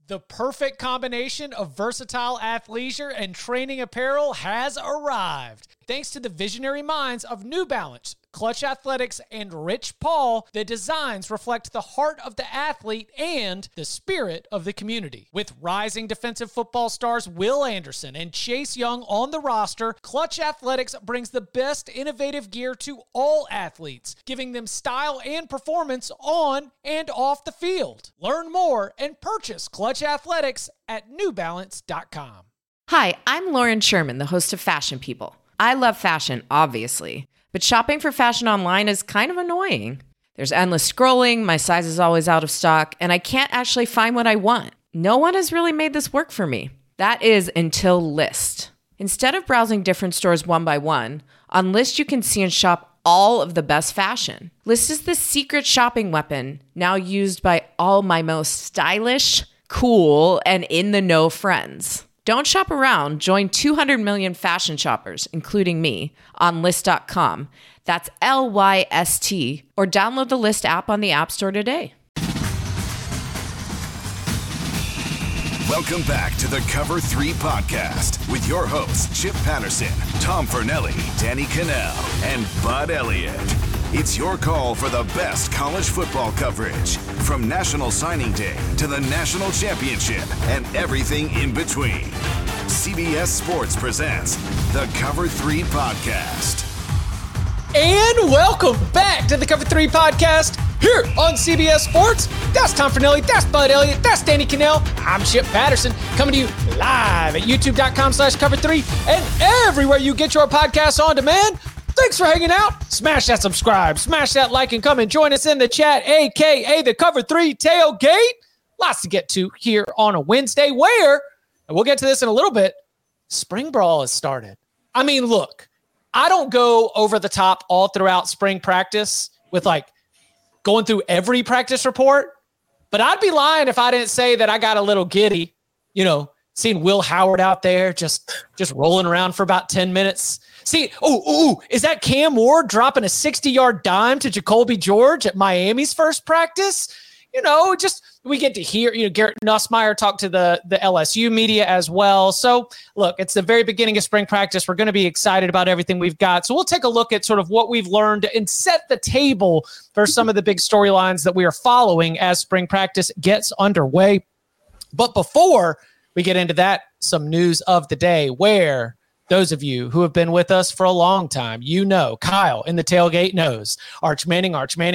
The perfect combination of versatile athleisure and training apparel has arrived. Thanks to the visionary minds of New Balance, Clutch Athletics, and Rich Paul, the designs reflect the heart of the athlete and the spirit of the community. With rising defensive football stars Will Anderson and Chase Young on the roster, Clutch Athletics brings the best innovative gear to all athletes, giving them style and performance on and off the field. Learn more and purchase Clutch Athletics at newbalance.com. Hi, I'm Lauren Sherman, the host of Fashion People. I love fashion, obviously, but shopping for fashion online is kind of annoying. There's endless scrolling, my size is always out of stock, and I can't actually find what I want. No one has really made this work for me. That is until Lyst. Instead of browsing different stores one by one, on Lyst you can see and shop all of the best fashion. Lyst is the secret shopping weapon now used by all my most stylish, cool, and in-the-know friends. Don't shop around. Join 200 million fashion shoppers, including me, on Lyst.com. That's Lyst, or download the Lyst app on the App Store today. Welcome back to the Cover 3 podcast with your hosts, Chip Patterson, Tom Fernelli, Danny Cannell, and Bud Elliott. It's your call for the best college football coverage, from National Signing Day to the National Championship and everything in between. CBS Sports presents the Cover 3 podcast. And welcome back to the Cover 3 podcast here on CBS Sports. That's Tom Fernelli, that's Bud Elliott, that's Danny Cannell. I'm Chip Patterson, coming to you live at youtube.com/cover3 and everywhere you get your podcasts on demand. Thanks for hanging out. Smash that subscribe, smash that like, and come and join us in the chat, a.k.a. the Cover 3 Tailgate. Lots to get to here on a Wednesday where, and we'll get to this in a little bit, spring brawl has started. I mean, look, I don't go over the top all throughout spring practice with like going through every practice report, but I'd be lying if I didn't say that I got a little giddy, seeing Will Howard out there just rolling around for about 10 minutes. See, is that Cam Ward dropping a 60-yard dime to Jacoby George at Miami's first practice? We get to hear, Garrett Nussmeier talk to the LSU media as well. So, look, it's the very beginning of spring practice. We're going to be excited about everything we've got. So we'll take a look at sort of what we've learned and set the table for some of the big storylines that we are following as spring practice gets underway. But before we get into that, some news of the day where those of you who have been with us for a long time, Kyle in the tailgate knows. Arch Manning.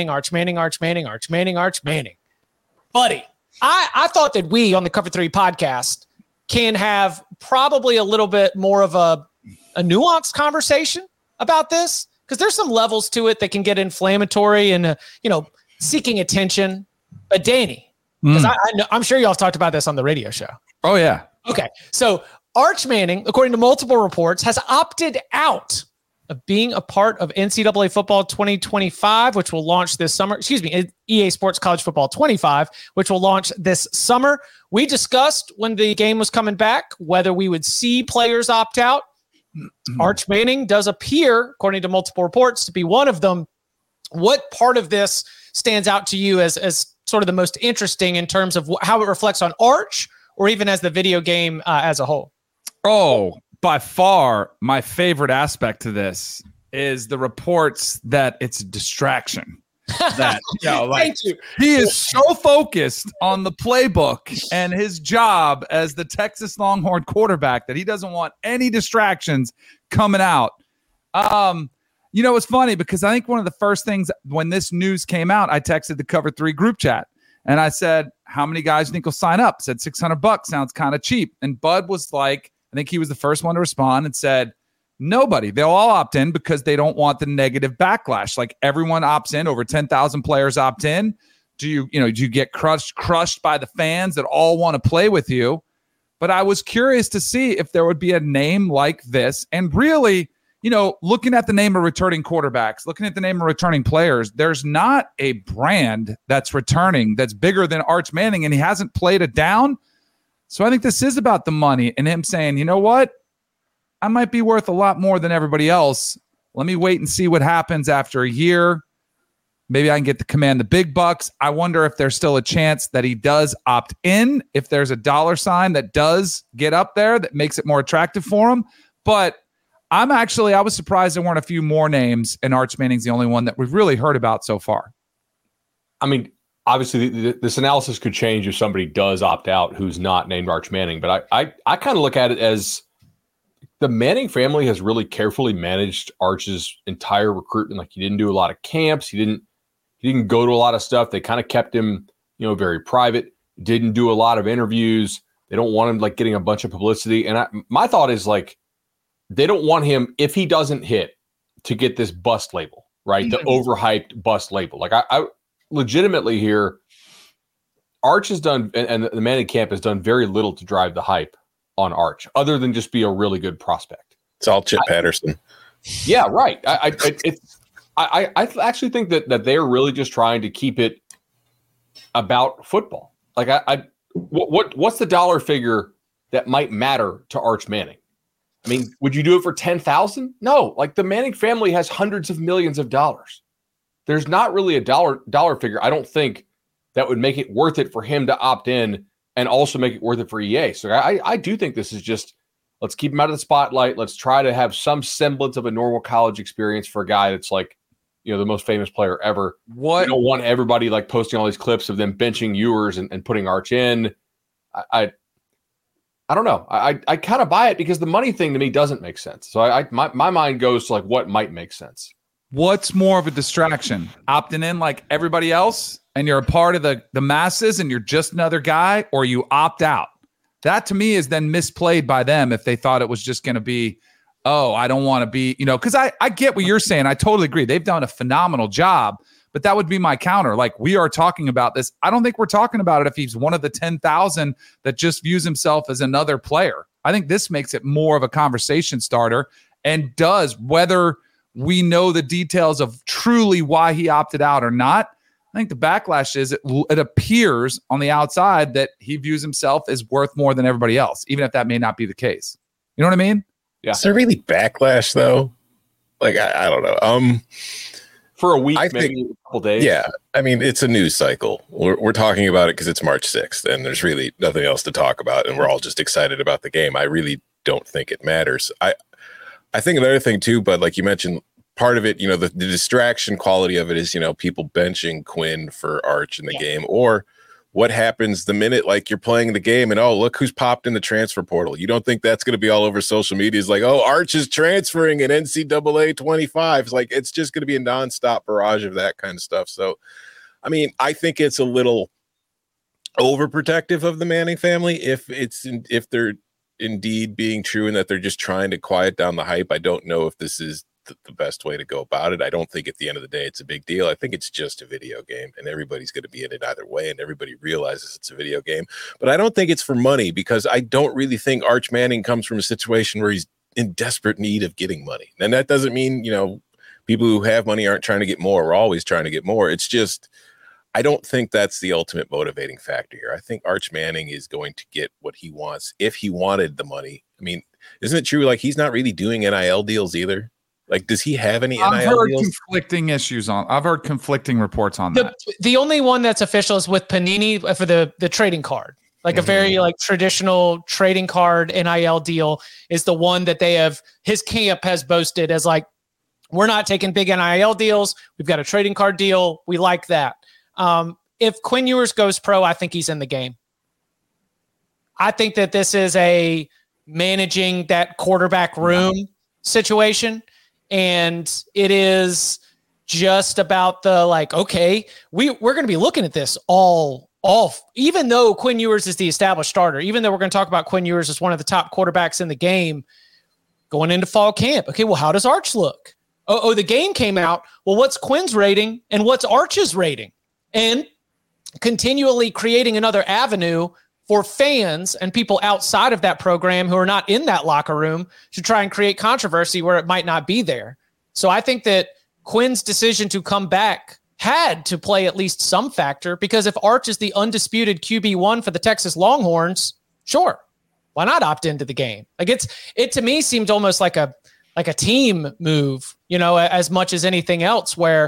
Buddy, I thought that we on the Cover 3 podcast can have probably a little bit more of a nuanced conversation about this, because there's some levels to it that can get inflammatory and, seeking attention. But Danny, because I'm sure y'all have talked about this on the radio show. Oh, yeah. Okay, so Arch Manning, according to multiple reports, has opted out of being a part of NCAA Football 2025, which will launch this summer. EA Sports College Football 25, which will launch this summer. We discussed when the game was coming back whether we would see players opt out. Arch Manning does appear, according to multiple reports, to be one of them. What part of this stands out to you as sort of the most interesting in terms of how it reflects on Arch, or even as the video game as a whole? Oh, by far, my favorite aspect to this is the reports that it's a distraction. That Thank you. He is so focused on the playbook and his job as the Texas Longhorn quarterback that he doesn't want any distractions coming out. It's funny because I think one of the first things when this news came out, I texted the Cover 3 group chat and I said, "How many guys do you think will sign up?" Said $600 sounds kind of cheap, and Bud was like, I think he was the first one to respond and said, nobody. They'll all opt in because they don't want the negative backlash. Like everyone opts in, over 10,000 players opt in. Do you get crushed by the fans that all want to play with you? But I was curious to see if there would be a name like this. And really, looking at the name of returning quarterbacks, looking at the name of returning players, there's not a brand that's returning that's bigger than Arch Manning, and he hasn't played it down. So I think this is about the money and him saying, you know what? I might be worth a lot more than everybody else. Let me wait and see what happens after a year. Maybe I can get to command the big bucks. I wonder if there's still a chance that he does opt in, if there's a dollar sign that does get up there that makes it more attractive for him. But I was surprised there weren't a few more names, and Arch Manning's the only one that we've really heard about so far. I mean, obviously, this analysis could change if somebody does opt out who's not named Arch Manning. But I kind of look at it as the Manning family has really carefully managed Arch's entire recruitment. Like, he didn't do a lot of camps. He didn't go to a lot of stuff. They kind of kept him, very private. Didn't do a lot of interviews. They don't want him like getting a bunch of publicity. And my thought is like, they don't want him, if he doesn't hit, to get this bust label, right? The overhyped bust label. Like, I legitimately here, Arch has done, and the Manning camp has done very little to drive the hype on Arch, other than just be a really good prospect. It's all Chip Patterson. Yeah, right. I actually think that they're really just trying to keep it about football. Like, what's the dollar figure that might matter to Arch Manning? I mean, would you do it for $10,000? No. Like, the Manning family has hundreds of millions of dollars. There's not really a dollar figure, I don't think, that would make it worth it for him to opt in and also make it worth it for EA. So I do think this is just, let's keep him out of the spotlight. Let's try to have some semblance of a normal college experience for a guy that's like, the most famous player ever. What? You don't want everybody like posting all these clips of them benching Ewers and putting Arch in. I don't know. I kind of buy it because the money thing to me doesn't make sense. So my mind goes to like what might make sense. What's more of a distraction? Opting in like everybody else and you're a part of the masses and you're just another guy, or you opt out? That to me is then misplayed by them if they thought it was just going to be, oh, I don't want to be, because I get what you're saying. I totally agree. They've done a phenomenal job, but that would be my counter. Like, we are talking about this. I don't think we're talking about it if he's one of the 10,000 that just views himself as another player. I think this makes it more of a conversation starter, and does, whether we know the details of truly why he opted out or not. I think the backlash is it appears on the outside that he views himself as worth more than everybody else, even if that may not be the case. You know what I mean? Yeah. Is there really backlash though? Like, I don't know. For a week, I maybe think, a couple days. Yeah. I mean, it's a news cycle. We're talking about it because it's March 6th and there's really nothing else to talk about. And we're all just excited about the game. I really don't think it matters. I think another thing too, but like you mentioned, part of it, the distraction quality of it is, people benching Quinn for Arch in the game, or what happens the minute like you're playing the game and, oh, look who's popped in the transfer portal. You don't think that's going to be all over social media? It's like, oh, Arch is transferring in NCAA 25. It's like, it's just going to be a nonstop barrage of that kind of stuff. So, I mean, I think it's a little overprotective of the Manning family if they're indeed being true and that they're just trying to quiet down the hype. I don't know if this is the best way to go about it. I don't think at the end of the day it's a big deal. I think it's just a video game and everybody's going to be in it either way, and everybody realizes it's a video game. But I don't think it's for money, because I don't really think Arch Manning comes from a situation where he's in desperate need of getting money. And that doesn't mean, people who have money aren't trying to get more. We're always trying to get more. It's just, I don't think that's the ultimate motivating factor here. I think Arch Manning is going to get what he wants if he wanted the money. I mean, isn't it true? Like, he's not really doing NIL deals either. Like, does he have any NIL deals? I've heard conflicting reports on that. The only one that's official is with Panini for the trading card. Like, a very like traditional trading card NIL deal is the one that his camp has boasted as like, we're not taking big NIL deals. We've got a trading card deal. We like that. If Quinn Ewers goes pro, I think he's in the game. I think that this is a managing that quarterback room situation. And it is just about the like, okay, we're going to be looking at this all even though Quinn Ewers is the established starter, even though we're going to talk about Quinn Ewers as one of the top quarterbacks in the game going into fall camp. Okay, well, how does Arch look? Oh, the game came out. Well, what's Quinn's rating and what's Arch's rating? And continually creating another avenue for fans and people outside of that program who are not in that locker room to try and create controversy where it might not be there. So I think that Quinn's decision to come back had to play at least some factor, because if Arch is the undisputed QB1 for the Texas Longhorns, sure, why not opt into the game? Like, it to me seemed almost like a team move, as much as anything else, where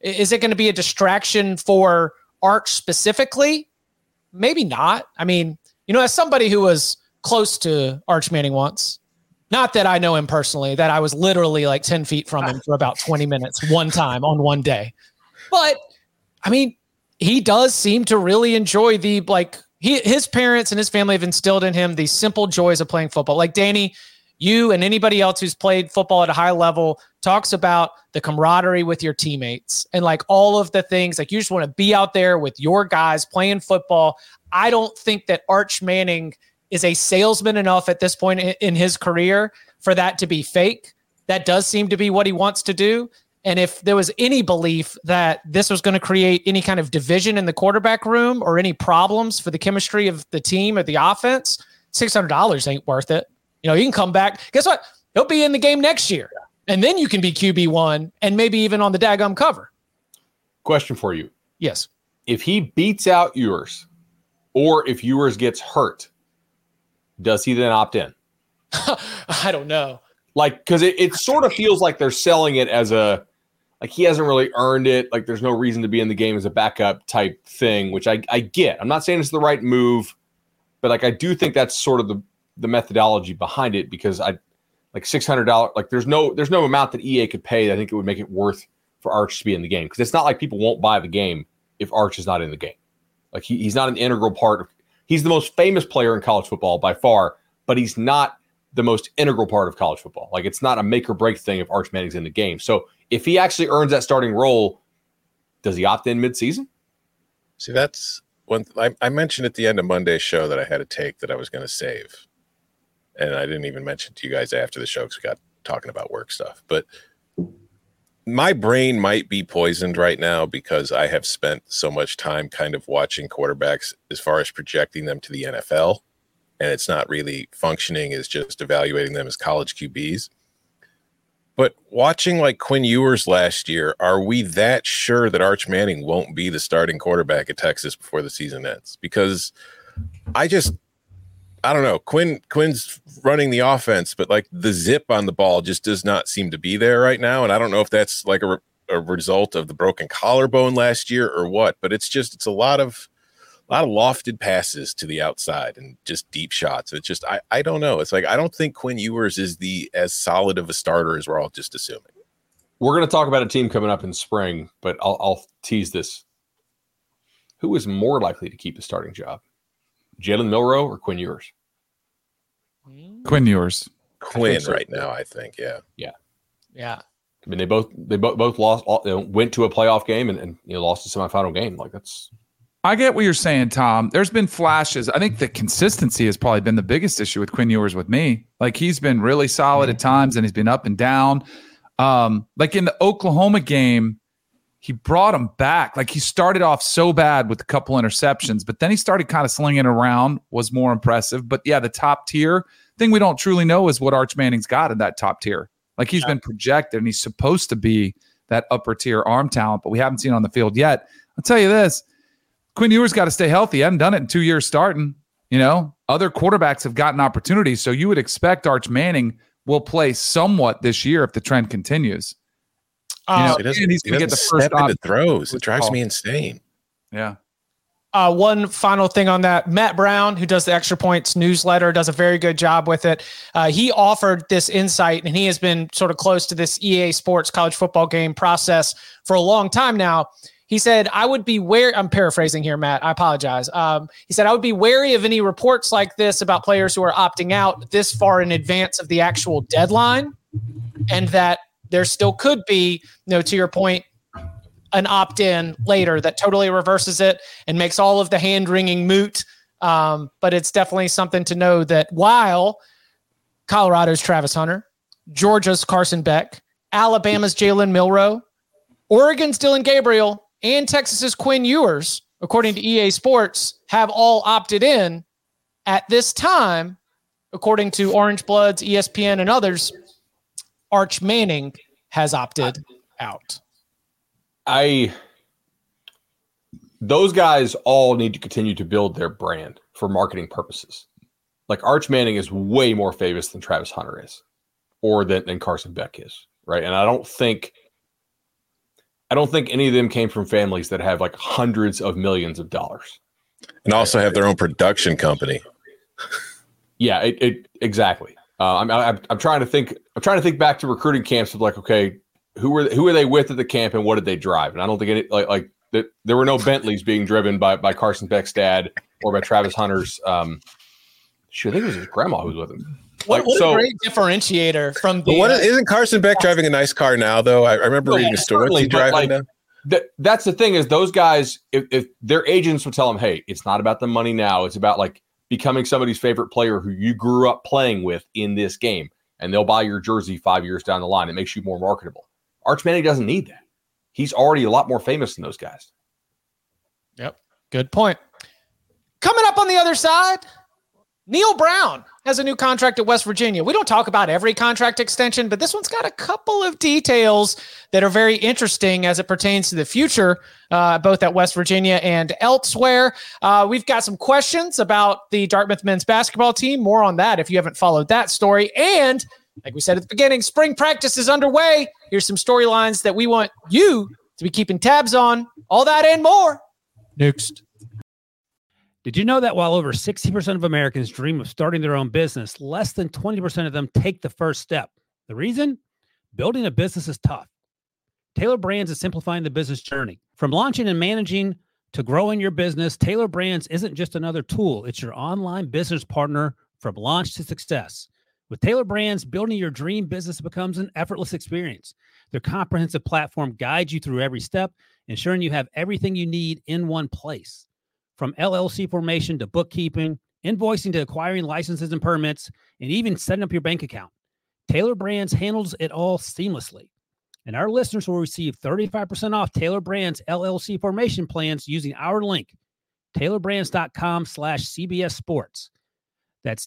Is it going to be a distraction for Arch specifically? Maybe not. I mean, as somebody who was close to Arch Manning once, not that I know him personally, that I was literally like 10 feet from him for about 20 minutes one time on one day. But I mean, he does seem to really enjoy his parents and his family have instilled in him these simple joys of playing football. Like Danny, you and anybody else who's played football at a high level talks about the camaraderie with your teammates and like all of the things, like you just want to be out there with your guys playing football. I don't think that Arch Manning is a salesman enough at this point in his career for that to be fake. That does seem to be what he wants to do. And if there was any belief that this was going to create any kind of division in the quarterback room or any problems for the chemistry of the team or the offense, $600 ain't worth it. You can come back. Guess what? He'll be in the game next year. And then you can be QB1 and maybe even on the daggum cover. Question for you. Yes. If he beats out Ewers or if Ewers gets hurt, does he then opt in? I don't know. Because it sort of feels like they're selling it as he hasn't really earned it. Like there's no reason to be in the game as a backup type thing, which I get. I'm not saying it's the right move, but I do think that's sort of the methodology behind it because $600, there's no amount that EA could pay. I think it would make it worth for Arch to be in the game because it's not like people won't buy the game if Arch is not in the game. Like he's not an integral part. He's the most famous player in college football by far, but he's not the most integral part of college football. Like it's not a make or break thing if Arch Manning's in the game. So if he actually earns that starting role, does he opt in midseason? See, that's when I mentioned at the end of Monday's show that I had a take that I was going to save. And I didn't even mention to you guys after the show because we got talking about work stuff. But my brain might be poisoned right now because I have spent so much time kind of watching quarterbacks as far as projecting them to the NFL. And it's not really functioning as just evaluating them as college QBs. But watching like Quinn Ewers last year, are we that sure that Arch Manning won't be the starting quarterback at Texas before the season ends? Because I don't know. Quinn's running the offense, but like the zip on the ball just does not seem to be there right now. And I don't know if that's like a result of the broken collarbone last year or what, but it's a lot of lofted passes to the outside and just deep shots. It's just, I don't know. It's like, I don't think Quinn Ewers is as solid of a starter as we're all just assuming. We're going to talk about a team coming up in spring, but I'll tease this. Who is more likely to keep the starting job? Jalen Milroe or Quinn Ewers? Quinn Ewers. Quinn right now, I think. Yeah. Yeah. I mean, they both lost. Went to a playoff game and lost a semifinal game. Like that's. I get what you're saying, Tom. There's been flashes. I think the consistency has probably been the biggest issue with Quinn Ewers with me. Like he's been really solid at times and he's been up and down. Like in the Oklahoma game, he brought him back. Like he started off so bad with a couple interceptions, but then he started kind of slinging around, was more impressive. But yeah, the top tier thing we don't truly know is what Arch Manning's got in that top tier. Like he's been projected and he's supposed to be that upper tier arm talent, but we haven't seen it on the field yet. I'll tell you this, Quinn Ewers got to stay healthy. He hasn't done it in 2 years starting. Other quarterbacks have gotten opportunities. So you would expect Arch Manning will play somewhat this year if the trend continues. He's going to get the first into throws. It drives me insane. Yeah. One final thing on that. Matt Brown, who does the Extra Points newsletter, does a very good job with it. He offered this insight, and he has been sort of close to this EA Sports college football game process for a long time now. He said, I would be wary. I'm paraphrasing here, Matt. I apologize. He said, I would be wary of any reports like this about players who are opting out this far in advance of the actual deadline, and that there still could be, to your point, an opt-in later that totally reverses it and makes all of the hand-wringing moot. But it's definitely something to know that while Colorado's Travis Hunter, Georgia's Carson Beck, Alabama's Jalen Milroe, Oregon's Dylan Gabriel, and Texas's Quinn Ewers, according to EA Sports, have all opted in at this time, according to Orange Bloods, ESPN, and others. Arch Manning has opted out. Those guys all need to continue to build their brand for marketing purposes. Like Arch Manning is way more famous than Travis Hunter is, or than Carson Beck is, right? And I I don't think any of them came from families that have like hundreds of millions of dollars. And also have their own production company. Yeah, it exactly. I'm trying to think. I'm trying to think back to recruiting camps of like, okay, who were they with at the camp and what did they drive? And I don't think any like there were no Bentleys being driven by Carson Beck's dad or by Travis Hunter's. I think it was his grandma who was with him. What a great differentiator from the. Isn't Carson Beck driving a nice car now, though? I remember reading a story. What's he driving now? That's the thing is those guys, if their agents would tell them, hey, it's not about the money now. It's about like becoming somebody's favorite player who you grew up playing with in this game. And they'll buy your jersey 5 years down the line. It makes you more marketable. Arch Manning doesn't need that. He's already a lot more famous than those guys. Yep. Good point. Coming up on the other side, Neal Brown has a new contract at West Virginia. We don't talk about every contract extension, but this one's got a couple of details that are very interesting as it pertains to the future, both at West Virginia and elsewhere. We've got some questions about the Dartmouth men's basketball team. More on that if you haven't followed that story. And like we said at the beginning, spring practice is underway. Here's some storylines that we want you to be keeping tabs on. All that and more next. Did you know that while over 60% of Americans dream of starting their own business, less than 20% of them take the first step? The reason? Building a business is tough. Taylor Brands is simplifying the business journey. From launching and managing to growing your business, Taylor Brands isn't just another tool. It's your online business partner from launch to success. With Taylor Brands, building your dream business becomes an effortless experience. Their comprehensive platform guides you through every step, ensuring you have everything you need in one place. From LLC formation to bookkeeping, invoicing to acquiring licenses and permits, and even setting up your bank account, Taylor Brands handles it all seamlessly. And our listeners will receive 35% off Taylor Brands LLC formation plans using our link, taylorbrands.com/CBS Sports. That's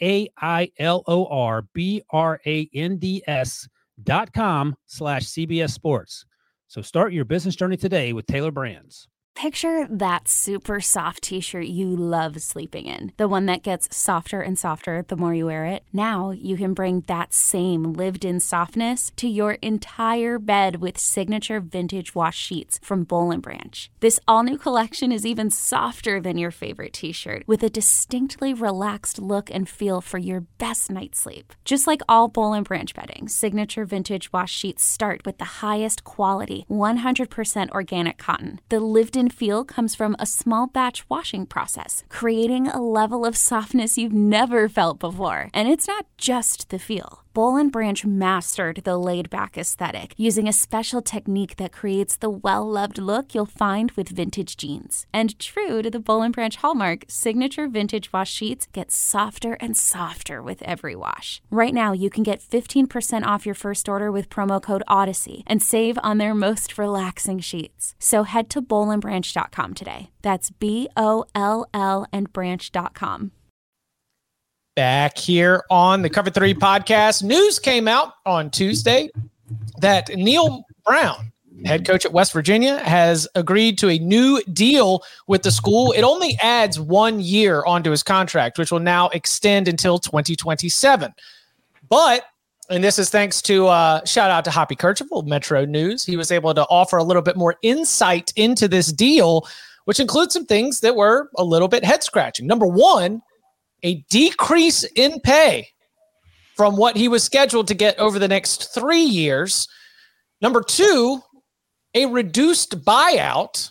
TAILORBRANDS.com/CBS Sports. So start your business journey today with Taylor Brands. Picture that super soft t-shirt you love sleeping in. The one that gets softer and softer the more you wear it. Now you can bring that same lived-in softness to your entire bed with signature vintage wash sheets from Boll & Branch. This all-new collection is even softer than your favorite t-shirt with a distinctly relaxed look and feel for your best night's sleep. Just like all Boll & Branch bedding, signature vintage wash sheets start with the highest quality, 100% organic cotton. The lived-in feel comes from a small batch washing process, creating a level of softness you've never felt before. And it's not just the feel. Boll & Branch mastered the laid-back aesthetic using a special technique that creates the well-loved look you'll find with vintage jeans. And true to the Boll & Branch hallmark, signature vintage wash sheets get softer and softer with every wash. Right now, you can get 15% off your first order with promo code Odyssey and save on their most relaxing sheets. So head to bollandbranch.com today. That's BOLL and branch.com. Back here on the Cover 3 podcast, news came out on Tuesday that Neal Brown, head coach at West Virginia, has agreed to a new deal with the school. It only adds 1 year onto his contract, which will now extend until 2027. But, and this is thanks to shout out to Hoppy Kercheval of Metro News, he was able to offer a little bit more insight into this deal, which includes some things that were a little bit head scratching. Number one, a decrease in pay from what he was scheduled to get over the next 3 years. Number two, a reduced buyout.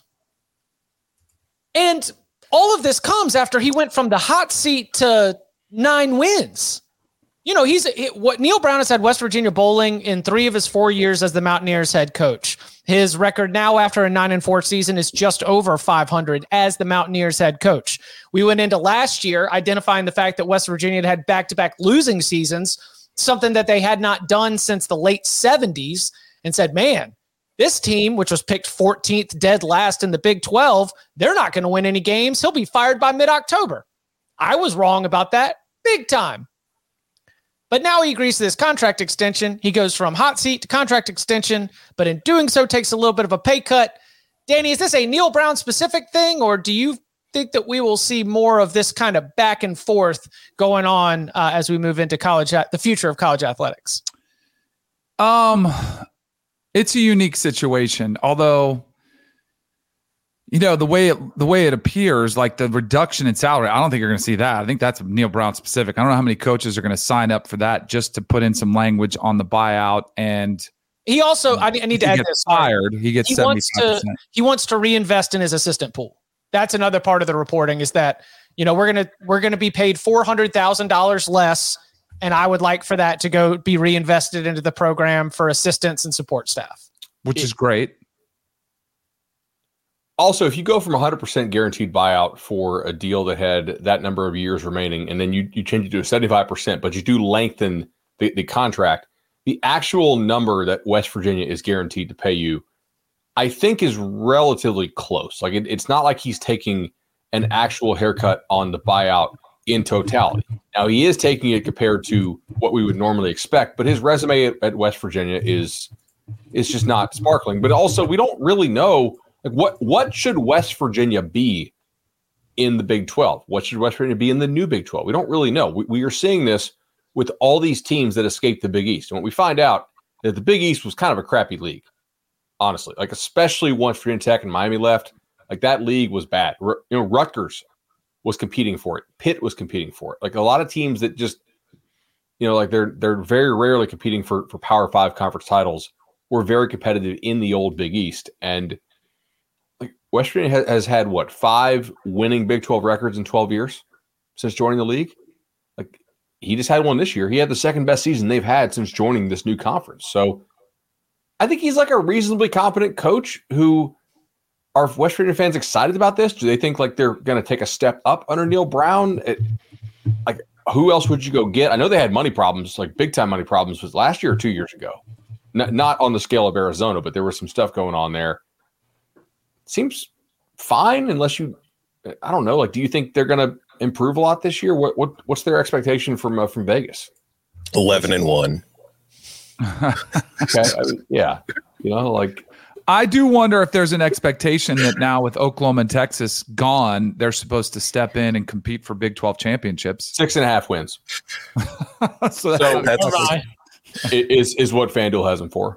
And all of this comes after he went from the hot seat to 9 wins. You know, what Neal Brown has had West Virginia bowling in 3 of his 4 years as the Mountaineers head coach. His record now after a 9-4 season is just over 500 as the Mountaineers head coach. We went into last year identifying the fact that West Virginia had back-to-back losing seasons, something that they had not done since the late 70s, and said, man, this team, which was picked 14th dead last in the Big 12, they're not going to win any games. He'll be fired by mid-October. I was wrong about that big time. But now he agrees to this contract extension. He goes from hot seat to contract extension, but in doing so takes a little bit of a pay cut. Danny, is this a Neal Brown specific thing, or do you think that we will see more of this kind of back and forth going on as we move into college, the future of college athletics? It's a unique situation, although, the way it appears, like the reduction in salary, I don't think you're going to see that. I think that's Neil Brown specific. I don't know how many coaches are going to sign up for that just to put in some language on the buyout. And he also, I need to add this. Fired. He gets 75%. He wants to reinvest in his assistant pool. That's another part of the reporting is that, we're gonna be paid $400,000 less, and I would like for that to go be reinvested into the program for assistants and support staff, which is great. Also, if you go from 100% guaranteed buyout for a deal that had that number of years remaining, and then you change it to a 75%, but you do lengthen the contract, the actual number that West Virginia is guaranteed to pay you, I think, is relatively close. Like it's not like he's taking an actual haircut on the buyout in totality. Now, he is taking it compared to what we would normally expect, but his resume at West Virginia is just not sparkling. But also, we don't really know what should West Virginia be in the Big 12? What should West Virginia be in the new Big 12? We don't really know. We are seeing this with all these teams that escaped the Big East. And when we find out that the Big East was kind of a crappy league, honestly, like especially once Virginia Tech and Miami left, like that league was bad. Rutgers was competing for it. Pitt was competing for it. Like a lot of teams that just, like they're very rarely competing for Power 5 conference titles were very competitive in the old Big East. And like West Virginia has had 5 winning Big 12 records in 12 years since joining the league. Like he just had one this year. He had the second best season they've had since joining this new conference. So I think he's like a reasonably competent coach. Who are West Virginia fans excited about this? Do they think like they're going to take a step up under Neil Brown? Like who else would you go get? I know they had money problems, like big time money problems, was last year or 2 years ago. Not on the scale of Arizona, but there was some stuff going on there. Seems fine unless I don't know. Like, do you think they're going to improve a lot this year? What's their expectation from Vegas? 11-1. Okay, yeah, I do wonder if there's an expectation that now with Oklahoma and Texas gone, they're supposed to step in and compete for Big 12 championships. 6.5 wins. so that's is what FanDuel has them for.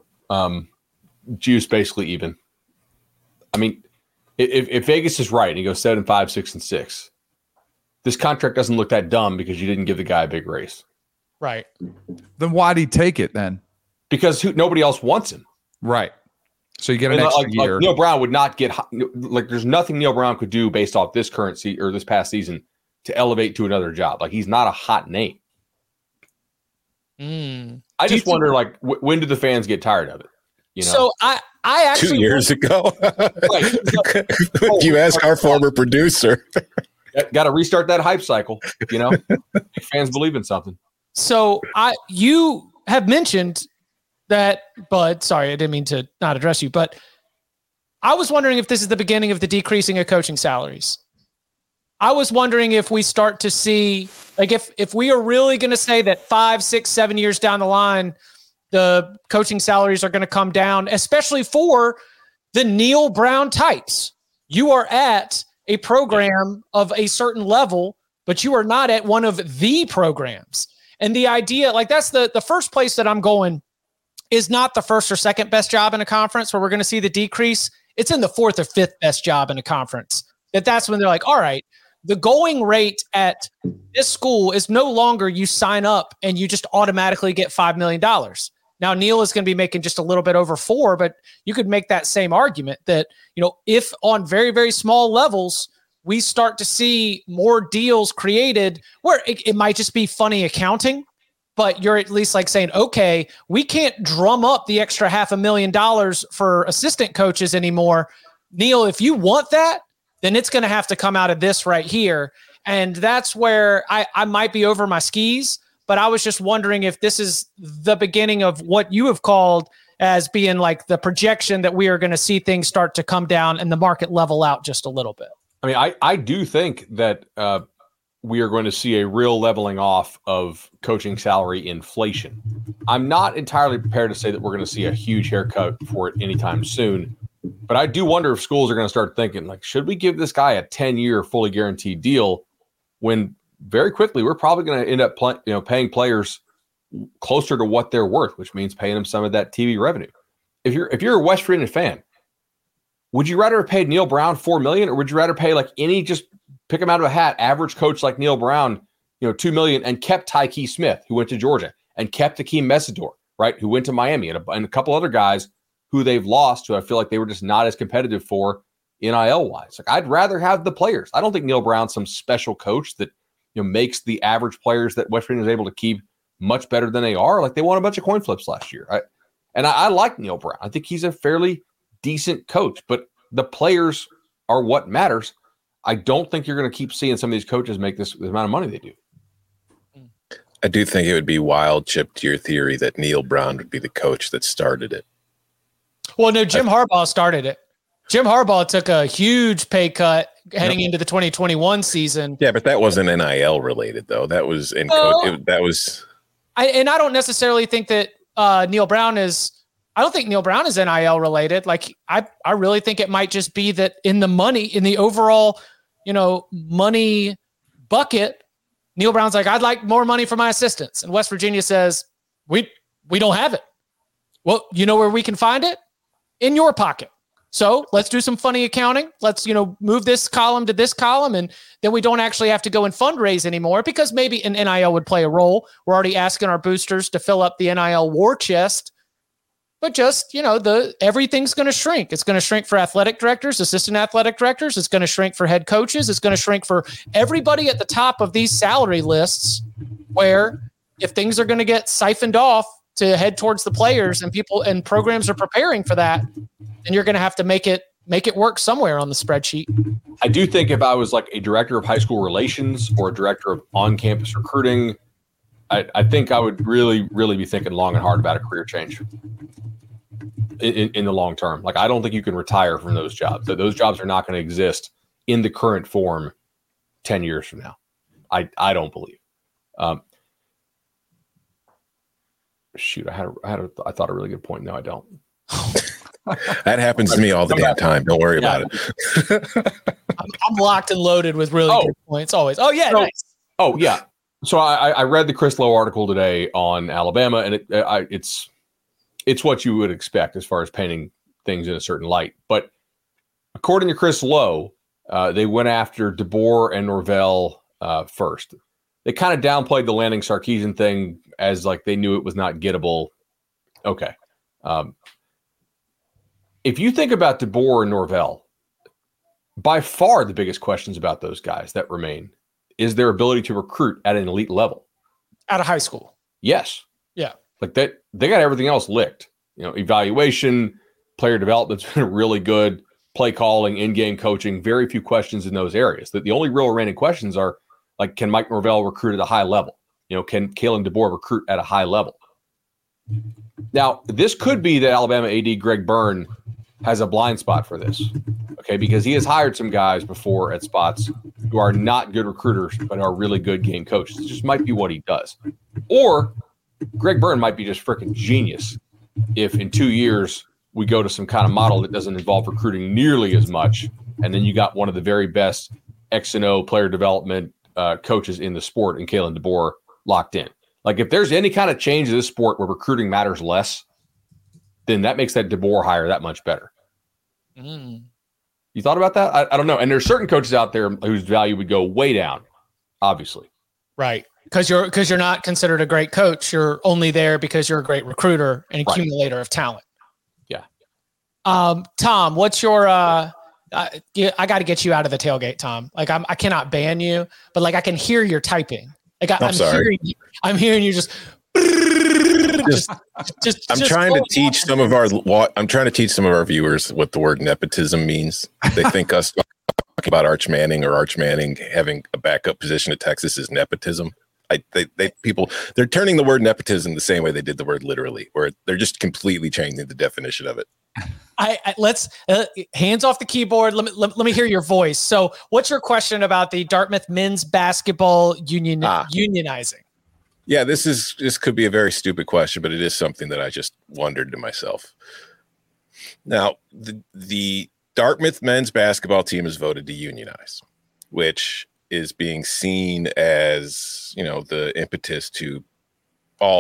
Juice basically even. I mean, if Vegas is right and he goes 7-5, 6-6, this contract doesn't look that dumb because you didn't give the guy a big raise. Right. Then why'd he take it then? Because nobody else wants him. Right. So you get an extra year. Like Neil Brown would not get there's nothing Neil Brown could do based off this current or this past season to elevate to another job. Like he's not a hot name. I just wonder, when do the fans get tired of it? So I actually 2 years ago. You ask our former producer. Got to restart that hype cycle. Fans believe in something. So you have mentioned that, Bud, sorry, I didn't mean to not address you, but I was wondering if this is the beginning of the decreasing of coaching salaries. I was wondering if we start to see, like if we are really going to say that 5, 6, 7 years down the line, the coaching salaries are going to come down, especially for the Neil Brown types. You are at a program of a certain level, but you are not at one of the programs. And the idea, that's the first place that I'm going is not the first or second best job in a conference where we're going to see the decrease. It's in the 4th or 5th best job in a conference. That's when they're like, all right, the going rate at this school is no longer you sign up and you just automatically get $5 million. Now, Neil is going to be making just a little bit over 4, but you could make that same argument that, if on very, very small levels, we start to see more deals created where it might just be funny accounting, but you're at least saying, okay, we can't drum up the extra $500,000 for assistant coaches anymore. Neil, if you want that, then it's going to have to come out of this right here. And that's where I might be over my skis, but I was just wondering if this is the beginning of what you have called as being the projection that we are going to see things start to come down and the market level out just a little bit. I mean, I do think that we are going to see a real leveling off of coaching salary inflation. I'm not entirely prepared to say that we're going to see a huge haircut for it anytime soon, but I do wonder if schools are going to start thinking, should we give this guy a 10-year fully guaranteed deal when very quickly we're probably going to end up paying players closer to what they're worth, which means paying them some of that TV revenue. if you're a West Virginia fan, would you rather have paid Neil Brown $4 million, or would you rather pay like any just pick him out of a hat average coach like Neil Brown, $2 million, and kept Tyke Smith, who went to Georgia, and kept Akeem Mesidor, right, who went to Miami, and a couple other guys who they've lost, who I feel like they were just not as competitive for NIL wise. Like, I'd rather have the players. I don't think Neil Brown's some special coach that makes the average players that West Virginia is able to keep much better than they are. Like, they won a bunch of coin flips last year. I like Neil Brown. I think he's a fairly decent coach, but the players are what matters. I don't think you're going to keep seeing some of these coaches make this amount of money they do. I do think it would be wild, Chip, to your theory that Neil Brown would be the coach that started it. Well, no, Jim Harbaugh started it. Jim Harbaugh took a huge pay cut heading into the 2021 season. Yeah, but that wasn't NIL related, though. That was in that was. I don't necessarily think that Neil Brown is. I don't think Neil Brown is NIL related. Like, I really think it might just be that in the overall, money bucket, Neil Brown's like, I'd like more money for my assistants, and West Virginia says, we don't have it. Well, you know where we can find it? In your pocket. So let's do some funny accounting. Let's, move this column to this column. And then we don't actually have to go and fundraise anymore, because maybe an NIL would play a role. We're already asking our boosters to fill up the NIL war chest, but just, everything's going to shrink. It's going to shrink for athletic directors, assistant athletic directors. It's going to shrink for head coaches. It's going to shrink for everybody at the top of these salary lists, where if things are going to get siphoned off to head towards the players, and people and programs are preparing for that, then you're going to have to make it work somewhere on the spreadsheet. I do think if I was like a director of high school relations or a director of on-campus recruiting, I think I would really, really be thinking long and hard about a career change in the long term. Like, I don't think you can retire from those jobs. Those jobs are not going to exist in the current form 10 years from now. I don't believe. Shoot, I thought a really good point. No, I don't. That happens to me all the damn time. Don't worry about it. I'm locked and loaded with really good points always. Oh yeah, nice. Oh yeah. So I read the Chris Lowe article today on Alabama, and it's what you would expect as far as painting things in a certain light. But according to Chris Lowe, they went after DeBoer and Norvell first. They kind of downplayed the Lanning Sarkisian thing as like they knew it was not gettable. Okay. If you think about DeBoer and Norvell, by far the biggest questions about those guys that remain is their ability to recruit at an elite level. Out of high school. Yes. Yeah. Like that, they got everything else licked. Evaluation, player development's been really good, play calling, in-game coaching, very few questions in those areas. The only real remaining questions are, like, can Mike Norvell recruit at a high level? Can Kalen DeBoer recruit at a high level? Now, this could be that Alabama AD Greg Byrne has a blind spot for this, okay? Because he has hired some guys before at spots who are not good recruiters but are really good game coaches. It just might be what he does. Or Greg Byrne might be just freaking genius if in 2 years we go to some kind of model that doesn't involve recruiting nearly as much, and then you got one of the very best X&O player development coaches in the sport and Kalen DeBoer locked in. Like, if there's any kind of change in this sport where recruiting matters less, then that makes that DeBoer hire that much better. You thought about that? I don't know. And there's certain coaches out there whose value would go way down, obviously. Right. Because you're not considered a great coach. You're only there because you're a great recruiter and accumulator of talent. Yeah. Tom, what's your I got to get you out of the tailgate, Tom. Like, I cannot ban you, but like I can hear your typing. Like I'm hearing you just. I'm trying to teach some of our viewers what the word nepotism means. They think us talking about Arch Manning or Arch Manning having a backup position at Texas is nepotism. They're turning the word nepotism the same way they did the word literally, where they're just completely changing the definition of it. Let's hands off the keyboard. Let me hear your voice. So, what's your question about the Dartmouth men's basketball unionizing? Yeah, this could be a very stupid question, but it is something that I just wondered to myself. Now, the Dartmouth men's basketball team has voted to unionize, which is being seen as, the impetus to all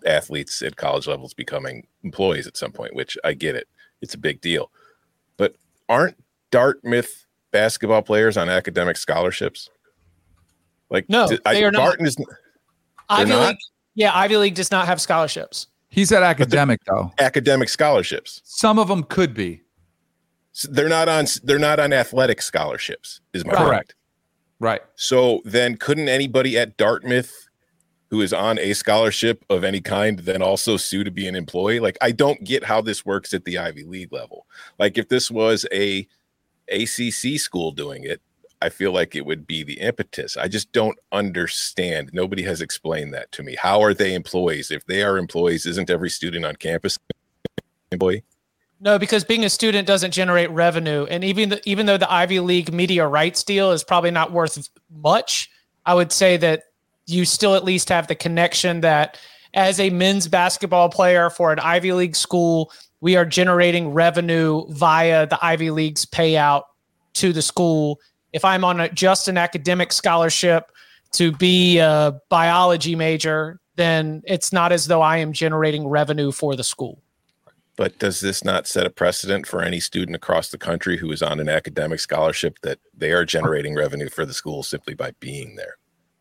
athletes at college levels becoming employees at some point, which I get it. It's a big deal. But aren't Dartmouth basketball players on academic scholarships? Like, No, they are not. Barton is Ivy not? League. Yeah, Ivy League does not have scholarships. He said academic though. academic scholarships. Some of them could be. So they're not on athletic scholarships, is my Correct. point. Right. So then couldn't anybody at Dartmouth who is on a scholarship of any kind then also sue to be an employee? Like, I don't get how this works at the Ivy League level. Like, if this was a ACC school doing it, I feel like it would be the impetus. I just don't understand. Nobody has explained that to me. How are they employees? If they are employees, isn't every student on campus an employee? No, because being a student doesn't generate revenue. And even though the Ivy League media rights deal is probably not worth much, I would say that you still at least have the connection that as a men's basketball player for an Ivy League school, we are generating revenue via the Ivy League's payout to the school. If I'm on just an academic scholarship to be a biology major, then it's not as though I am generating revenue for the school. But does this not set a precedent for any student across the country who is on an academic scholarship that they are generating revenue for the school simply by being there?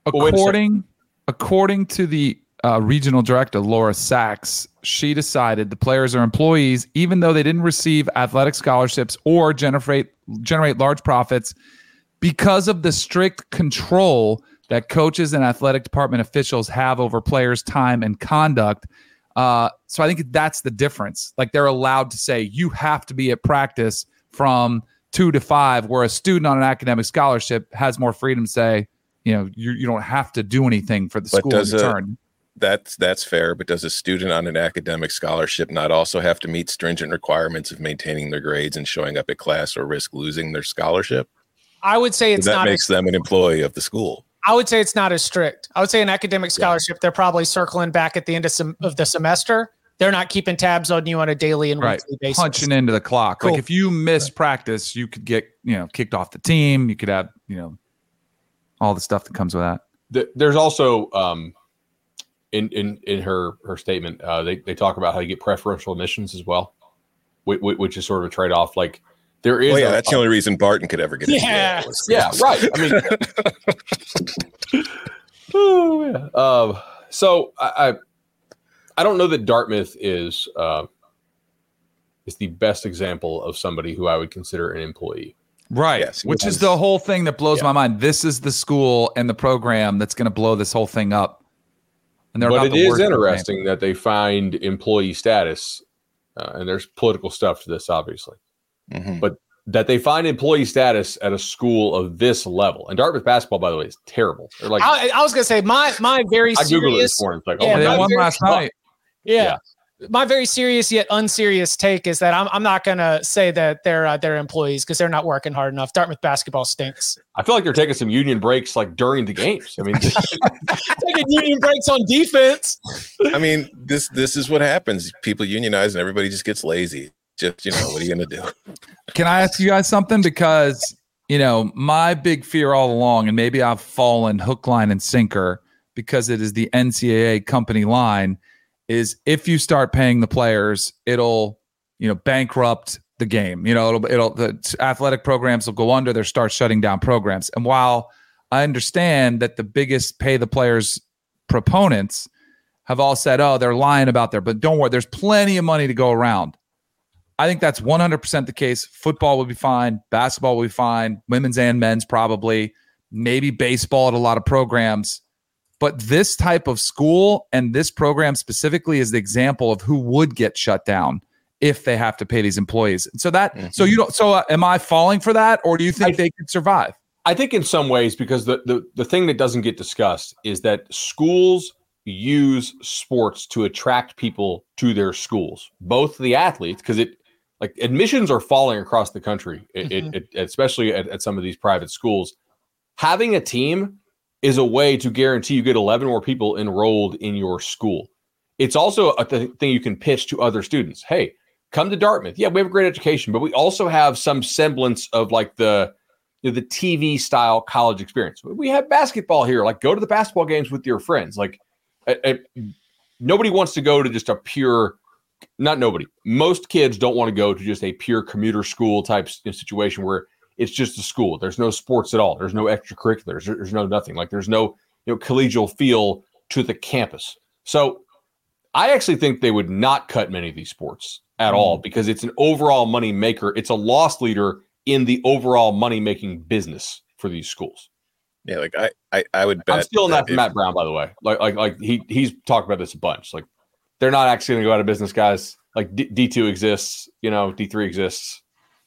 According to the regional director, Laura Sachs, she decided the players are employees even though they didn't receive athletic scholarships or generate large profits because of the strict control that coaches and athletic department officials have over players' time and conduct. So I think that's the difference. Like, they're allowed to say you have to be at practice from 2 to 5, where a student on an academic scholarship has more freedom to say, you don't have to do anything for the school in return. That's fair, but does a student on an academic scholarship not also have to meet stringent requirements of maintaining their grades and showing up at class or risk losing their scholarship? I would say it's that not. Makes them an employee of the school. I would say it's not as strict. I would say an academic scholarship, they're probably circling back at the end of the semester. They're not keeping tabs on you on a daily and weekly basis. Punching into the clock. Cool. Like, if you miss practice, you could get kicked off the team. You could have all the stuff that comes with that. There's also in her statement, they talk about how you get preferential admissions as well, which is sort of a trade-off. Like, there is. That's the only reason Barton could ever get it. Yeah. Yeah, right. I mean, so I don't know that Dartmouth is the best example of somebody who I would consider an employee. Right. Yes, which is the whole thing that blows my mind. This is the school and the program that's going to blow this whole thing up. And but it is interesting that they find employee status, and there's political stuff to this, obviously, but that they find employee status at a school of this level. And Dartmouth basketball, by the way, is terrible. They're like, I was going to say my very I serious. Googled it this morning. It's like, Yeah, they my won very- last night. Yeah. My very serious yet unserious take is that I'm not going to say that they're employees because they're not working hard enough. Dartmouth basketball stinks. I feel like they're taking some union breaks like during the games. I mean, Taking union breaks on defense. I mean, this is what happens. People unionize and everybody just gets lazy. Just, what are you going to do? Can I ask you guys something? Because, my big fear all along, and maybe I've fallen hook, line, and sinker because it is the NCAA company line, is if you start paying the players, it'll, bankrupt the game. The athletic programs will go under. They'll start shutting down programs. And while I understand that the biggest pay the players proponents have all said, oh, they're lying about there, but don't worry, there's plenty of money to go around. I think that's 100% the case. Football will be fine. Basketball will be fine. Women's and men's probably. Maybe baseball at a lot of programs. But this type of school and this program specifically is the example of who would get shut down if they have to pay these employees. So am I falling for that, or do you think they could survive? I think in some ways, because the thing that doesn't get discussed is that schools use sports to attract people to their schools, both the athletes, because admissions are falling across the country, especially at some of these private schools. Having a team is a way to guarantee you get 11 more people enrolled in your school. It's also a thing you can pitch to other students. Hey, come to Dartmouth. Yeah, we have a great education, but we also have some semblance of like the TV style college experience. We have basketball here. Like, go to the basketball games with your friends. Like, nobody wants to go to just a pure, not nobody, most kids don't want to go to just a pure commuter school type situation where it's just a school. There's no sports at all. There's no extracurriculars. There's no nothing. Like there's no collegial feel to the campus. So I actually think they would not cut many of these sports at all because it's an overall money maker. It's a loss leader in the overall money making business for these schools. Yeah, like I would bet. I'm stealing that from Matt Brown, by the way. Like he's talked about this a bunch. Like they're not actually going to go out of business, guys. Like D2 exists, D3 exists.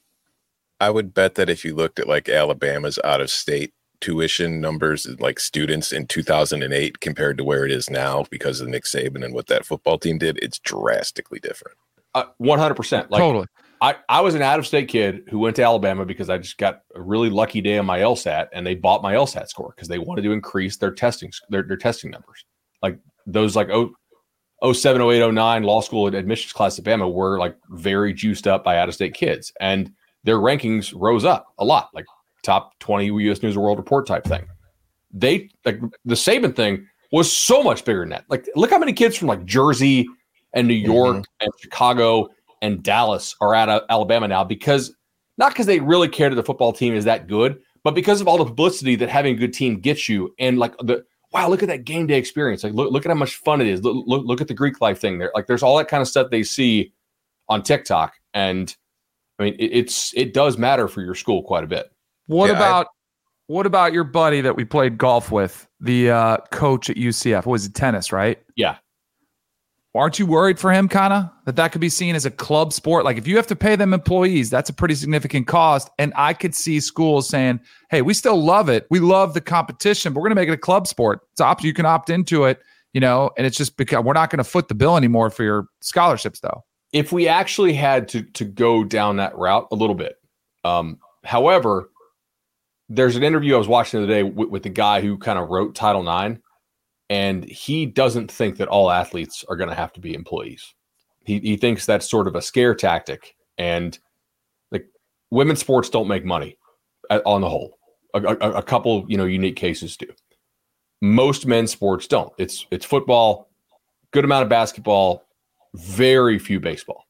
I would bet that if you looked at like Alabama's out of state tuition numbers, like students in 2008 compared to where it is now because of Nick Saban and what that football team did, it's drastically different. 100%. Like, Totally. I was an out-of-state kid who went to Alabama because I just got a really lucky day on my LSAT, and they bought my LSAT score because they wanted to increase their testing numbers. Like those 07, 08, 09 law school admissions class at Bama were like very juiced up by out-of-state kids, and their rankings rose up a lot, like top 20 U.S. News and World Report type thing. They like the Saban thing was so much bigger than that. Like look how many kids from like Jersey and New York and Chicago and Dallas are at Alabama now not because they really care that the football team is that good, but because of all the publicity that having a good team gets you. And like wow, look at that game day experience. Like look at how much fun it is. Look at the Greek life thing there. Like there's all that kind of stuff they see on TikTok. And I mean, it does matter for your school quite a bit. What about your buddy that we played golf with, the coach at UCF? What was it, tennis, right? Yeah. Aren't you worried for him, kind of, that could be seen as a club sport? Like if you have to pay them employees, that's a pretty significant cost. And I could see schools saying, hey, we still love it. We love the competition, but we're going to make it a club sport. You can opt into it, and it's just because we're not going to foot the bill anymore for your scholarships, though. If we actually had to go down that route a little bit. However, there's an interview I was watching the other day with the guy who kind of wrote Title IX. And he doesn't think that all athletes are going to have to be employees. He thinks that's sort of a scare tactic. And like women's sports don't make money on the whole. A couple, unique cases do. Most men's sports don't. It's football, good amount of basketball, very few baseball.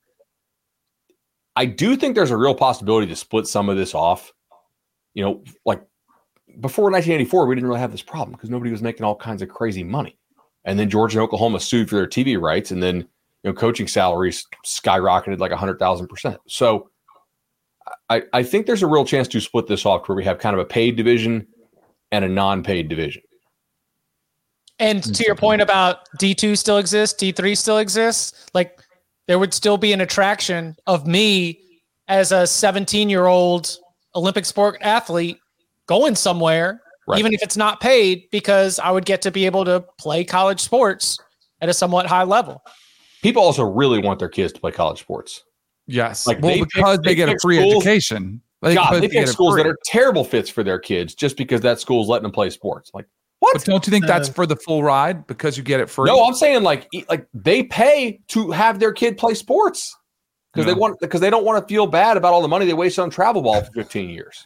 I do think there's a real possibility to split some of this off. Like before 1984, we didn't really have this problem because nobody was making all kinds of crazy money. And then Georgia and Oklahoma sued for their TV rights, and then coaching salaries skyrocketed like 100,000%. So I think there's a real chance to split this off where we have kind of a paid division and a non-paid division. And to your point about D2 still exists, D3 still exists, like there would still be an attraction of me as a 17-year-old Olympic sport athlete going somewhere, right, even if it's not paid, because I would get to be able to play college sports at a somewhat high level. People also really want their kids to play college sports. Yes. Like because they get a free education. They pick schools that are terrible fits for their kids just because that school's letting them play sports. Like, what? But don't you think that's for the full ride because you get it free? No, I'm saying like they pay to have their kid play sports because they don't want to feel bad about all the money they wasted on travel ball for 15 years.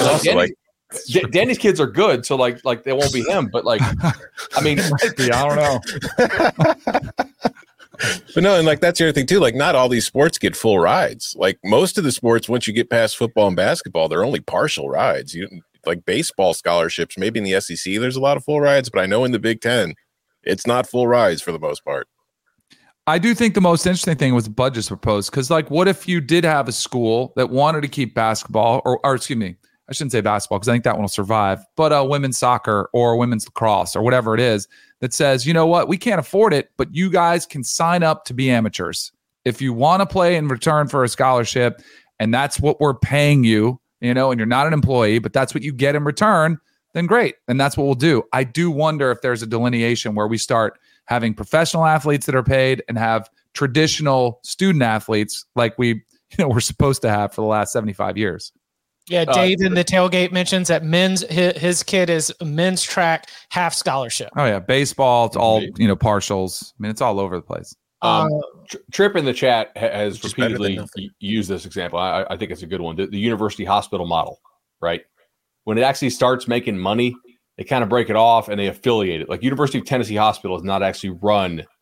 Danny's kids are good, so like they won't be him. But like, I mean, I don't know. But no, and like that's the other thing too. Like, not all these sports get full rides. Like most of the sports, once you get past football and basketball, they're only partial rides. Like baseball scholarships, maybe in the SEC, there's a lot of full rides, but I know in the Big Ten, it's not full rides for the most part. I do think the most interesting thing was the budgets proposed because, like, what if you did have a school that wanted to keep basketball, or excuse me, I shouldn't say basketball because I think that one will survive, but women's soccer or women's lacrosse or whatever it is that says, you know what, we can't afford it, but you guys can sign up to be amateurs. If you want to play in return for a scholarship, and that's what we're paying you, and you're not an employee, but that's what you get in return, then great. And that's what we'll do. I do wonder if there's a delineation where we start having professional athletes that are paid and have traditional student athletes like we're supposed to have for the last 75 years. Yeah, Dave in the tailgate mentions that his kid is men's track half scholarship. Oh yeah, baseball, it's all partials. I mean, it's all over the place. Trip in the chat has repeatedly used this example. I think it's a good one. The university hospital model, right? When it actually starts making money, they kind of break it off and they affiliate it. Like University of Tennessee Hospital is not actually run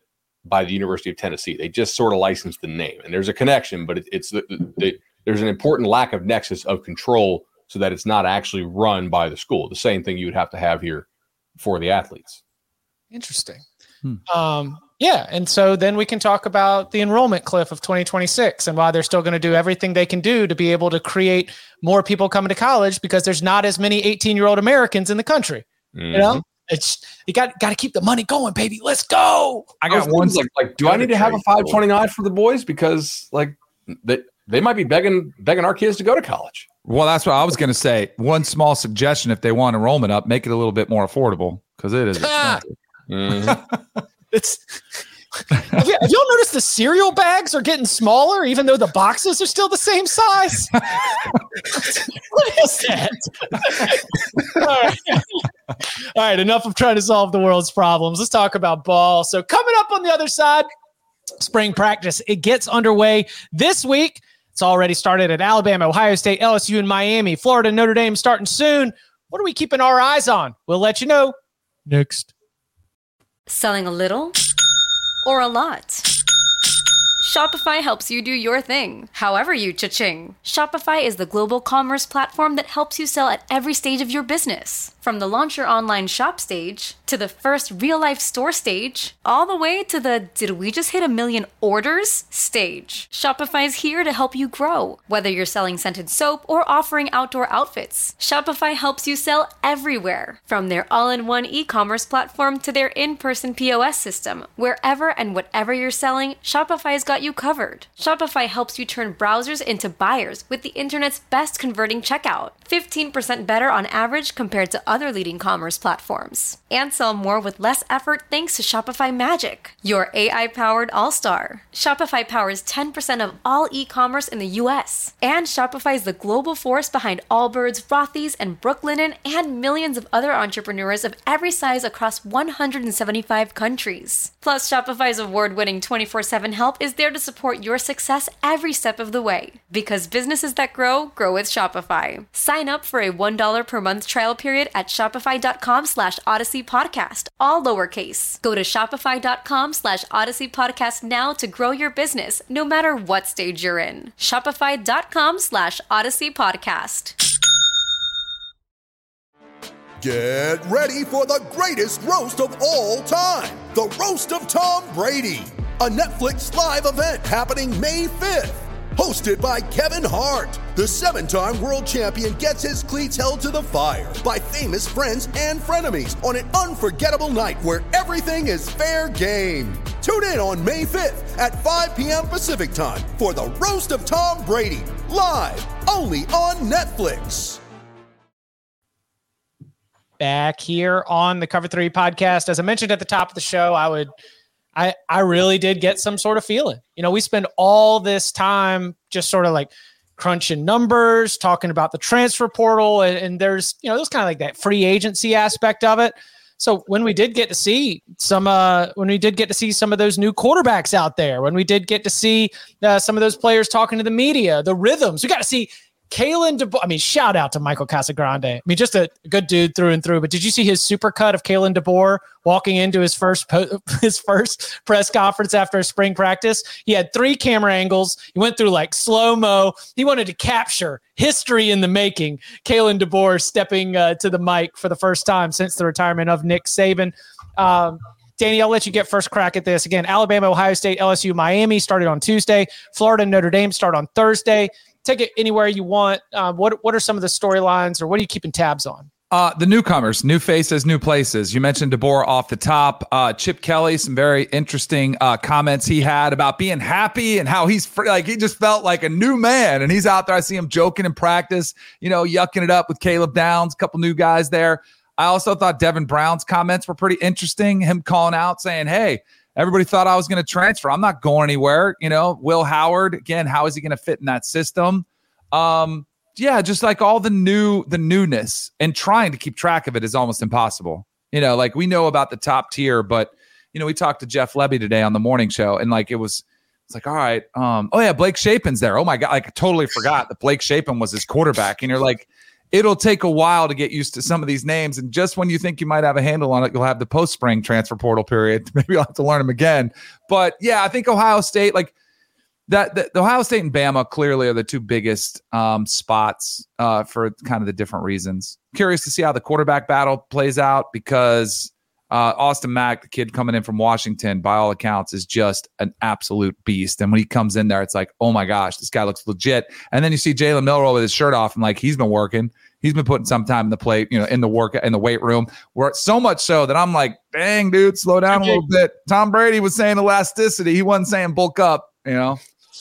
by the University of Tennessee. They just sort of licensed the name, and there's a connection, but there's an important lack of nexus of control so that it's not actually run by the school. The same thing you would have to have here for the athletes. Interesting. Yeah. And so then we can talk about the enrollment cliff of 2026 and why they're still going to do everything they can do to be able to create more people coming to college, because there's not as many 18-year-old Americans in the country. You know, you got to keep the money going, baby. Let's go. I got one like, do I need to have a 529 for the boys? Because like they might be begging our kids to go to college. Well, that's what I was going to say. One small suggestion: if they want enrollment up, make it a little bit more affordable, because it is expensive. Have y'all noticed the cereal bags are getting smaller, even though the boxes are still the same size? What is that? All right, enough of trying to solve the world's problems. Let's talk about ball. So coming up on the other side, spring practice. It gets underway this week. It's already started at Alabama, Ohio State, LSU, and Miami. Florida, Notre Dame starting soon. What are we keeping our eyes on? We'll let you know next. Selling a little or a lot? Shopify helps you do your thing, however you cha-ching. Shopify is the global commerce platform that helps you sell at every stage of your business. From the launch your online shop stage, to the first real-life store stage, all the way to the did we just hit 1 million orders stage. Shopify is here to help you grow. Whether you're selling scented soap or offering outdoor outfits, Shopify helps you sell everywhere. From their all-in-one e-commerce platform to their in-person POS system, wherever and whatever you're selling, Shopify's got you covered. Shopify helps you turn browsers into buyers with the internet's best converting checkout. 15% better on average compared to other leading commerce platforms. And sell more with less effort thanks to Shopify Magic, your AI-powered all-star. Shopify powers 10% of all e-commerce in the US. And Shopify is the global force behind Allbirds, Rothy's, and Brooklinen, and millions of other entrepreneurs of every size across 175 countries. Plus, Shopify's award-winning 24/7 help is there to support your success every step of the way. Because businesses that grow with Shopify. Sign up for a $1 per month trial period at shopify.com/Odyssey Podcast, all lowercase. Go to shopify.com/Odyssey Podcast now to grow your business, no matter what stage you're in. Shopify.com/Odyssey Podcast. Get ready for the greatest roast of all time, the Roast of Tom Brady, a Netflix live event happening May 5th. Hosted by Kevin Hart, the 7-time world champion gets his cleats held to the fire by famous friends and frenemies on an unforgettable night where everything is fair game. Tune in on May 5th at 5 p.m. Pacific time for the Roast of Tom Brady, live only on Netflix. Back here on the Cover 3 podcast. As I mentioned at the top of the show, I really did get some sort of feeling. You know, we spend all this time just sort of like crunching numbers, talking about the transfer portal, and there's, you know, there's kind of like that free agency aspect of it. So when we did get to see some of those new quarterbacks out there, when we did get to see some of those players talking to the media, the rhythms, we got to see Kalen DeBoer. I mean, shout out to Michael Casagrande. I mean, just a good dude through and through. But did you see his super cut of Kalen DeBoer walking into his first press conference after a spring practice? He had 3 camera angles. He went through like slow-mo. He wanted to capture history in the making. Kalen DeBoer stepping to the mic for the first time since the retirement of Nick Saban. Danny, I'll let you get first crack at this. Again, Alabama, Ohio State, LSU, Miami started on Tuesday. Florida and Notre Dame start on Thursday. Take it anywhere you want. What are some of the storylines, or what are you keeping tabs on? The newcomers, new faces, new places. You mentioned DeBoer off the top. Chip Kelly, some very interesting comments he had about being happy and how he's free, like he just felt like a new man. And he's out there. I see him joking in practice, you know, yucking it up with Caleb Downs, a couple new guys there. I also thought Devin Brown's comments were pretty interesting. Him calling out saying, hey, everybody thought I was going to transfer. I'm not going anywhere. You know, Will Howard, again, how is he going to fit in that system? Yeah, just like all the newness, and trying to keep track of it is almost impossible. You know, like we know about the top tier, but you know, we talked to Jeff Lebby today on the morning show, and like it's like, all right, oh yeah, Blake Shapen's there. Oh my God, like I totally forgot that Blake Shapen was his quarterback. And you're like, it'll take a while to get used to some of these names. And just when you think you might have a handle on it, you'll have the post-spring transfer portal period. Maybe I'll have to learn them again. But yeah, I think Ohio State, like the Ohio State and Bama clearly are the two biggest spots for kind of the different reasons. Curious to see how the quarterback battle plays out because Austin Mack, the kid coming in from Washington, by all accounts, is just an absolute beast. And when he comes in there, it's like, oh my gosh, this guy looks legit. And then you see Jalen Milroe with his shirt off, and like he's been working. He's been putting some time in the plate, in the weight room. Where so much so that I'm like, dang, dude, slow down a little bit. Tom Brady was saying elasticity. He wasn't saying bulk up, Yeah.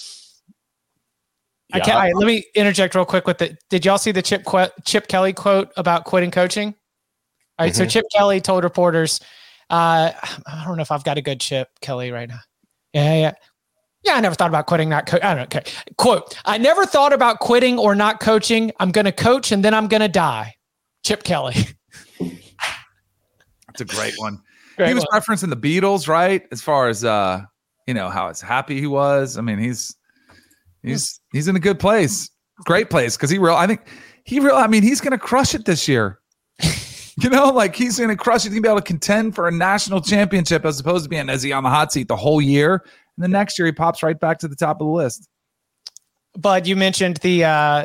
Let me interject real quick with it. Did y'all see the Chip Kelly quote about quitting coaching? All right, so Chip Kelly told reporters, I don't know if I've got a good Chip Kelly right now. Yeah, I never thought about quitting, not coach. I don't know. Okay. Quote, I never thought about quitting or not coaching. I'm going to coach and then I'm going to die. Chip Kelly. That's a great one. He was referencing the Beatles, right? As far as, how happy he was. I mean, he's in a good place. Great place. Because he's going to crush it this year. He's going to crush it. He's going to be able to contend for a national championship as opposed to being on the hot seat the whole year. And the next year he pops right back to the top of the list. Bud, you mentioned the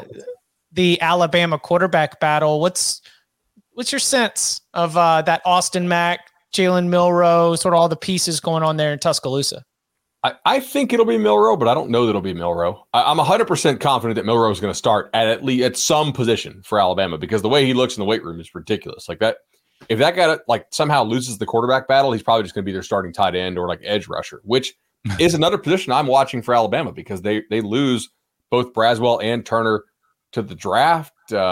Alabama quarterback battle. What's your sense of that Austin Mack, Jalen Milroe, sort of all the pieces going on there in Tuscaloosa? I think it'll be Milroe, but I don't know that it'll be Milroe. I'm 100% confident that Milroe is going to start at least at some position for Alabama because the way he looks in the weight room is ridiculous. Like that, if that guy somehow loses the quarterback battle, he's probably just going to be their starting tight end or edge rusher, which is another position I'm watching for Alabama because they lose both Braswell and Turner to the draft.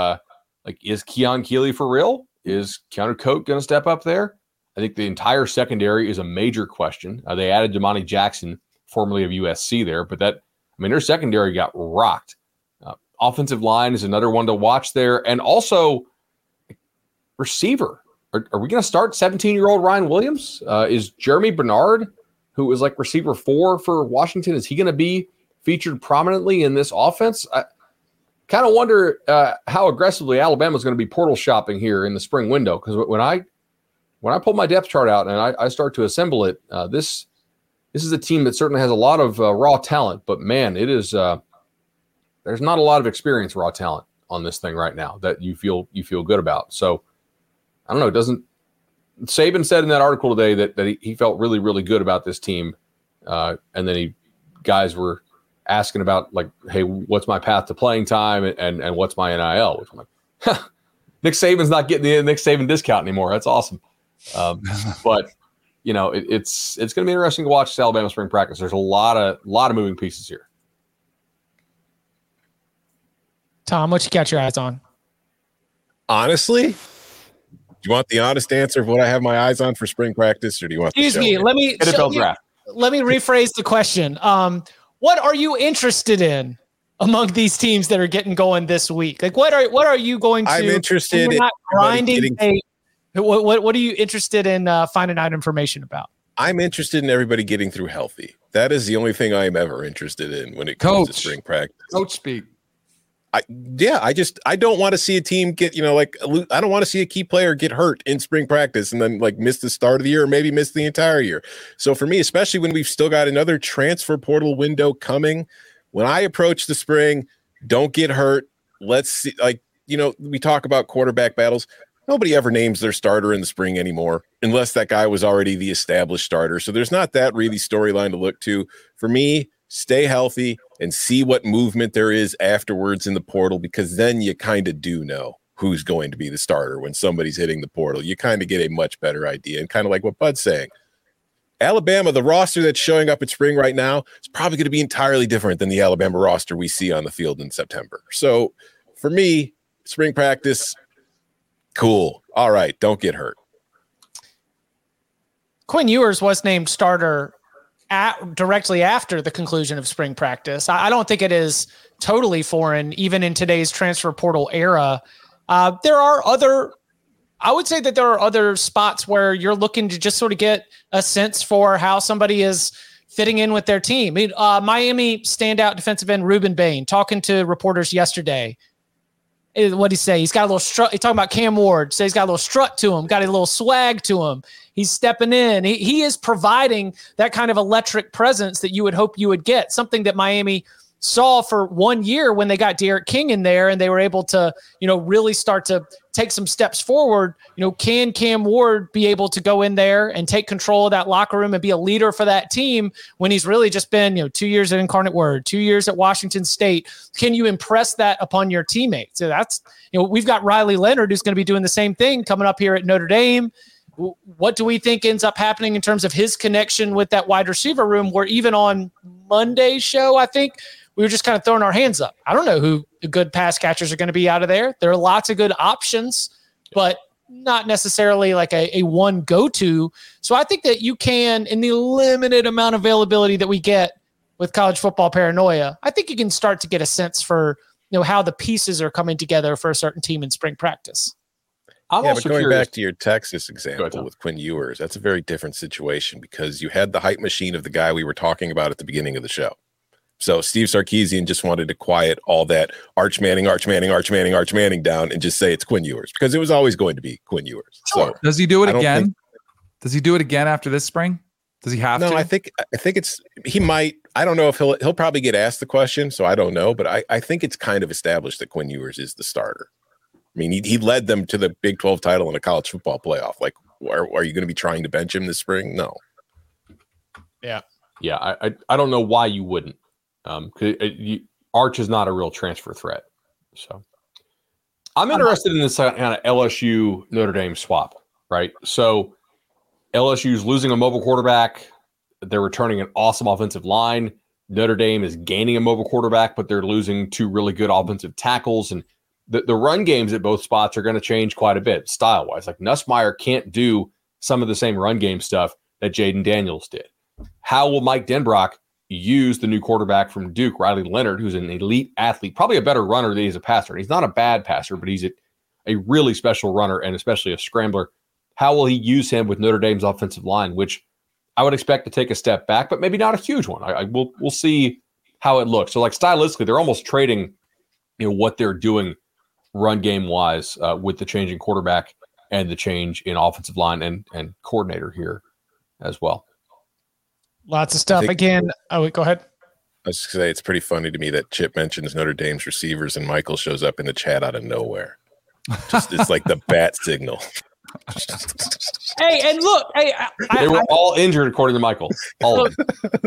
Is Keon Keeley for real? Is Keanu Coate going to step up there? I think the entire secondary is a major question. They added Damani Jackson, formerly of USC there, but their secondary got rocked. Offensive line is another one to watch there. And also receiver. Are we going to start 17-year-old Ryan Williams? Is Jeremy Bernard, who was receiver 4 for Washington, is he going to be featured prominently in this offense? I kind of wonder how aggressively Alabama is going to be portal shopping here in the spring window. Because when I pull my depth chart out and I start to assemble it, this is a team that certainly has a lot of raw talent, but man, it is there's not a lot of experience raw talent on this thing right now that you feel good about. So I don't know. Saban said in that article today that he felt really, really good about this team. And then guys were asking about hey, what's my path to playing time and what's my NIL? Which I'm like, Nick Saban's not getting the Nick Saban discount anymore. That's awesome. But it's going to be interesting to watch Alabama spring practice. There's a lot of moving pieces here. Tom, what you got your eyes on? Honestly, do you want the honest answer of what I have my eyes on for spring practice, or do you want? Excuse me. Let me rephrase the question. What are you interested in among these teams that are getting going this week? What are you going to? I'm interested in grinding. What are you interested in finding out information about? I'm interested in everybody getting through healthy. That is the only thing I'm ever interested in when it comes to spring practice. Coach speak. I don't want to see a team get, I don't want to see a key player get hurt in spring practice and then miss the start of the year or maybe miss the entire year. So for me, especially when we've still got another transfer portal window coming, when I approach the spring, don't get hurt. Let's see, we talk about quarterback battles. Nobody ever names their starter in the spring anymore, unless that guy was already the established starter. So there's not that really storyline to look to. For me, stay healthy and see what movement there is afterwards in the portal, because then you kind of do know who's going to be the starter when somebody's hitting the portal. You kind of get a much better idea. And kind of like what Bud's saying, Alabama, the roster that's showing up in spring right now is probably going to be entirely different than the Alabama roster we see on the field in September. So for me, spring practice, cool. All right, don't get hurt. Quinn Ewers was named starter directly after the conclusion of spring practice. I don't think it is totally foreign, even in today's transfer portal era. I would say that there are other spots where you're looking to just sort of get a sense for how somebody is fitting in with their team. Miami standout defensive end Ruben Bain, talking to reporters yesterday, What'd he say? He's got a little strut. He's talking about Cam Ward. So he's got a little strut to him, got a little swag to him. He's stepping in. He is providing that kind of electric presence that you would hope you would get, something that Miami saw for 1 year when they got Derek King in there and they were able to, really start to take some steps forward. Can Cam Ward be able to go in there and take control of that locker room and be a leader for that team when he's really just been, 2 years at Incarnate Word, 2 years at Washington State? Can you impress that upon your teammates? So that's, we've got Riley Leonard who's going to be doing the same thing coming up here at Notre Dame. What do we think ends up happening in terms of his connection with that wide receiver room, where even on Monday's show, I think we were just kind of throwing our hands up. I don't know who the good pass catchers are going to be out of there. There are lots of good options, but not necessarily like a one go-to. So I think that you can, in the limited amount of availability that we get with college football paranoia, I think you can start to get a sense for, how the pieces are coming together for a certain team in spring practice. But going back to your Texas example with Quinn Ewers, that's a very different situation because you had the hype machine of the guy we were talking about at the beginning of the show. So Steve Sarkisian just wanted to quiet all that Arch Manning down and just say it's Quinn Ewers because it was always going to be Quinn Ewers. So does he do it again? Does he do it again after this spring? Does he have to? No, I think he might. I don't know if he'll probably get asked the question, so I don't know. But I think it's kind of established that Quinn Ewers is the starter. I mean, he led them to the Big 12 title in a college football playoff. Like, are you going to be trying to bench him this spring? No. Yeah. I don't know why you wouldn't. Arch is not a real transfer threat. So I'm interested in this kind of LSU Notre Dame swap, right? So LSU's losing a mobile quarterback. They're returning an awesome offensive line. Notre Dame is gaining a mobile quarterback, but they're losing two really good offensive tackles. And the run games at both spots are going to change quite a bit style-wise. Like Nussmeier can't do some of the same run game stuff that Jaden Daniels did. How will Mike Denbrock use the new quarterback from Duke, Riley Leonard, who's an elite athlete, probably a better runner than he's a passer. And he's not a bad passer, but he's a really special runner and especially a scrambler. How will he use him with Notre Dame's offensive line, which I would expect to take a step back, but maybe not a huge one. We'll see how it looks. So like stylistically, they're almost trading, what they're doing run game wise with the change in quarterback and the change in offensive line and coordinator here as well. Lots of stuff. Again, go ahead. I was just going to say, it's pretty funny to me that Chip mentions Notre Dame's receivers and Michael shows up in the chat out of nowhere. It's like the bat signal. Hey, and look, they were all injured according to Michael. All of them.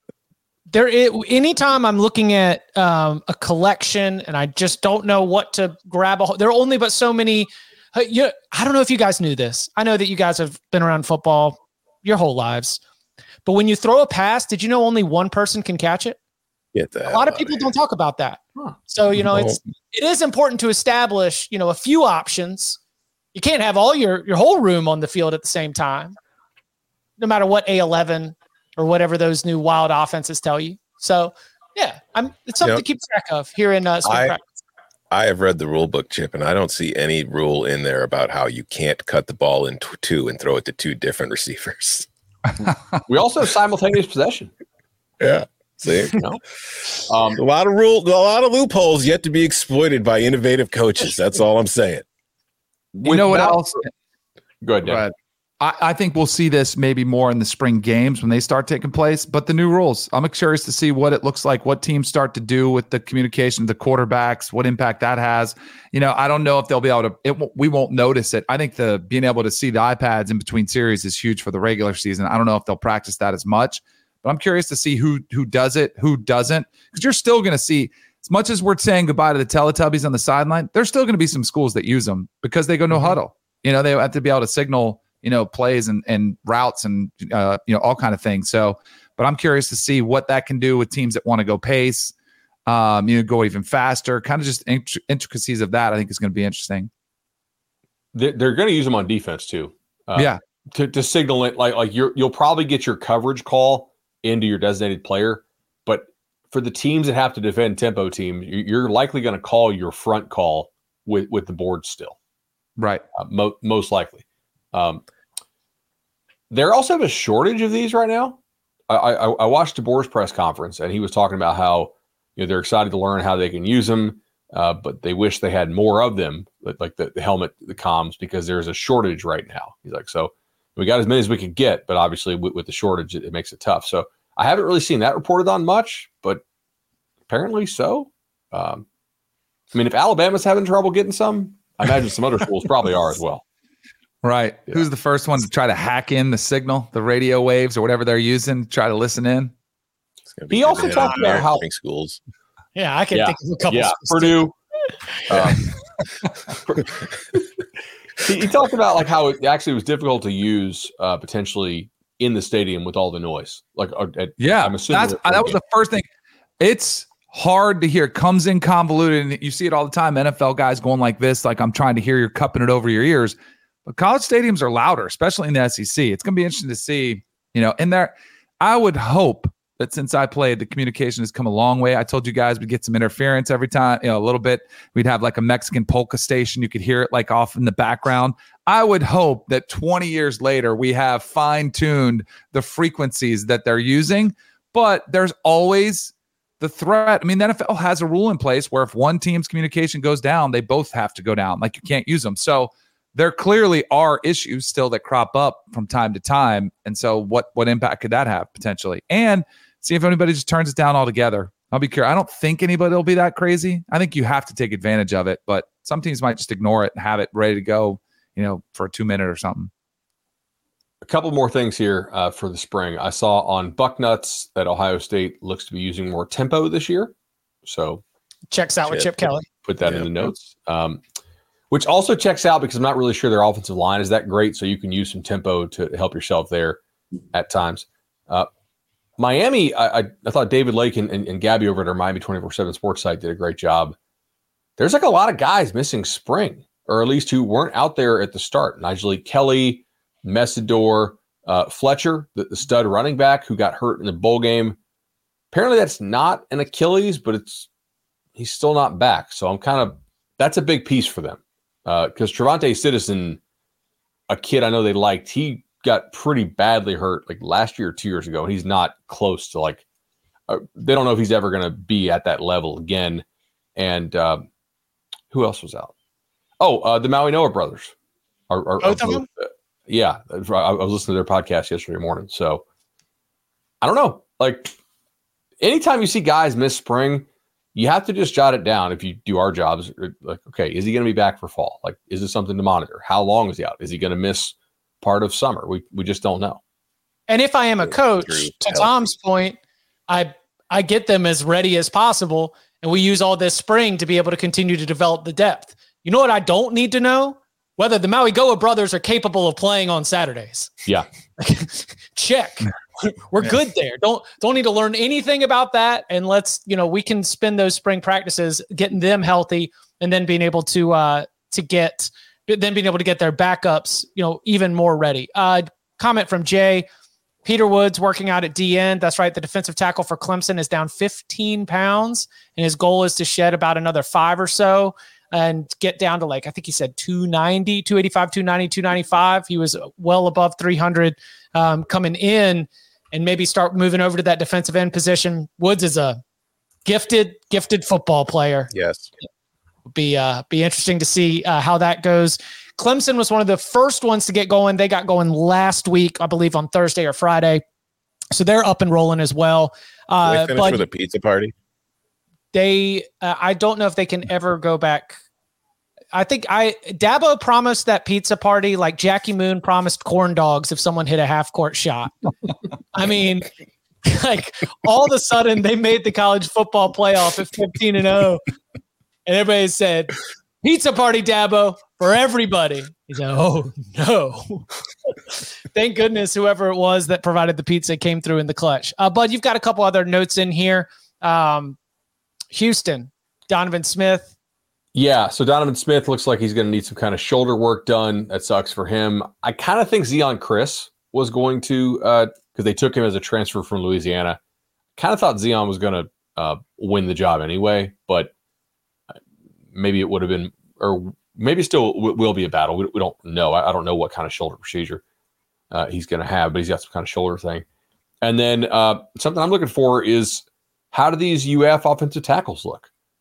Anytime I'm looking at a collection and I just don't know what to grab, there are only but so many. I don't know if you guys knew this. I know that you guys have been around football your whole lives. But when you throw a pass, did you know only one person can catch it? A lot of people don't talk about that. So, it is important to establish, a few options. You can't have all your whole room on the field at the same time, no matter what A11 or whatever those new wild offenses tell you. So, yeah, it's something to keep track of here in spring practice. I have read the rule book, Chip, and I don't see any rule in there about how you can't cut the ball in two and throw it to two different receivers. We also have simultaneous possession. Yeah. See, a lot of loopholes yet to be exploited by innovative coaches. That's all I'm saying. You know what else? Go ahead, Dan. I think we'll see this maybe more in the spring games when they start taking place, but the new rules, I'm curious to see what it looks like, what teams start to do with the communication of the quarterbacks, what impact that has. I don't know if they'll be able to, we won't notice it. I think being able to see the iPads in between series is huge for the regular season. I don't know if they'll practice that as much, but I'm curious to see who does it, who doesn't, because you're still going to see, as much as we're saying goodbye to the Teletubbies on the sideline, there's still going to be some schools that use them because they go no huddle. They have to be able to signal plays and routes and, all kind of things. So, but I'm curious to see what that can do with teams that want to go pace, go even faster, kind of just intricacies of that. I think is going to be interesting. They're going to use them on defense too. To signal it like you'll probably get your coverage call into your designated player, but for the teams that have to defend tempo teams, you're likely going to call your front call with the board still. Right. Most likely. There also have a shortage of these right now. I watched DeBoer's press conference, and he was talking about how they're excited to learn how they can use them. but they wish they had more of them, like the helmet, the comms, because there's a shortage right now. He's like, so we got as many as we could get, but obviously with the shortage, it makes it tough. So I haven't really seen that reported on much, but apparently so. I mean, if Alabama's having trouble getting some, I imagine some other schools probably are as well. Right. Yeah. Who's the first one to try to hack in the signal, the radio waves or whatever they're using, try to listen in? He also talked about how schools. Yeah, I can think of a couple. Yeah, Purdue. He talked about like how it actually was difficult to use potentially in the stadium with all the noise. Like, I'm assuming that was the first thing. It's hard to hear. It comes in convoluted, and you see it all the time. NFL guys going like this, like I'm trying to hear, you're cupping it over your ears. But college stadiums are louder, especially in the SEC. It's going to be interesting to see, in there. I would hope that since I played, the communication has come a long way. I told you guys we'd get some interference every time, a little bit. We'd have like a Mexican polka station. You could hear it like off in the background. I would hope that 20 years later, we have fine-tuned the frequencies that they're using, but there's always the threat. I mean, the NFL has a rule in place where if one team's communication goes down, they both have to go down. Like you can't use them. So there clearly are issues still that crop up from time to time. And so what impact could that have potentially? And see if anybody just turns it down altogether. I'll be curious. I don't think anybody will be that crazy. I think you have to take advantage of it, but some teams might just ignore it and have it ready to go, for a 2-minute or something. A couple more things here for the spring. I saw on Bucknuts that Ohio State looks to be using more tempo this year. So checks out with Chip Kelly. Put that in the notes. Which also checks out because I'm not really sure their offensive line is that great. So you can use some tempo to help yourself there at times. Miami, I thought David Lake and Gabby over at our Miami 24/7 sports site did a great job. There's like a lot of guys missing spring, or at least who weren't out there at the start. Nigel Kelly, Messidor, Fletcher, the stud running back who got hurt in the bowl game. Apparently that's not an Achilles, but he's still not back. So that's a big piece for them. Because Trevante Citizen, a kid I know they liked, he got pretty badly hurt like last year or 2 years ago. And he's not close to they don't know if he's ever going to be at that level again. And who else was out? The Maui Noah brothers. Both of them? Yeah. I was listening to their podcast yesterday morning. So I don't know. Like anytime you see guys miss spring, you have to just jot it down. If you do our jobs, like, okay, is he going to be back for fall? Like, is this something to monitor? How long is he out? Is he going to miss part of summer? We just don't know. And if I am a coach, to Tom's point, I get them as ready as possible, and we use all this spring to be able to continue to develop the depth. You know what I don't need to know? Whether the Maui Goa brothers are capable of playing on Saturdays. Yeah. Check. We're good there. Don't need to learn anything about that. And let's, we can spend those spring practices getting them healthy and then being able to get their backups, even more ready. Comment from Jay. Peter Woods working out at DN. That's right. The defensive tackle for Clemson is down 15 pounds, and his goal is to shed about another 5 or so and get down to I think he said 290, 285, 290, 295. He was well above 300 coming in, and maybe start moving over to that defensive end position. Woods is a gifted football player. Yes. Be interesting to see how that goes. Clemson was one of the first ones to get going. They got going last week, I believe on Thursday or Friday. So they're up and rolling as well. They finished with a pizza party. I don't know if they can ever go back. I think Dabo promised that pizza party like Jackie Moon promised corn dogs if someone hit a half court shot. I mean, like all of a sudden they made the college football playoff at 15-0, and everybody said, "Pizza party, Dabo, for everybody." He said, "Oh no!" Thank goodness whoever it was that provided the pizza came through in the clutch. Bud, you've got a couple other notes in here. Houston, Donovan Smith. Yeah, so Donovan Smith looks like he's going to need some kind of shoulder work done. That sucks for him. I kind of think Zion Chris was going to, because they took him as a transfer from Louisiana. Kind of thought Zion was going to win the job anyway, but maybe it would have been, or maybe still will be a battle. We don't know. I don't know what kind of shoulder procedure he's going to have, but he's got some kind of shoulder thing. And then something I'm looking for is, how do these UF offensive tackles look?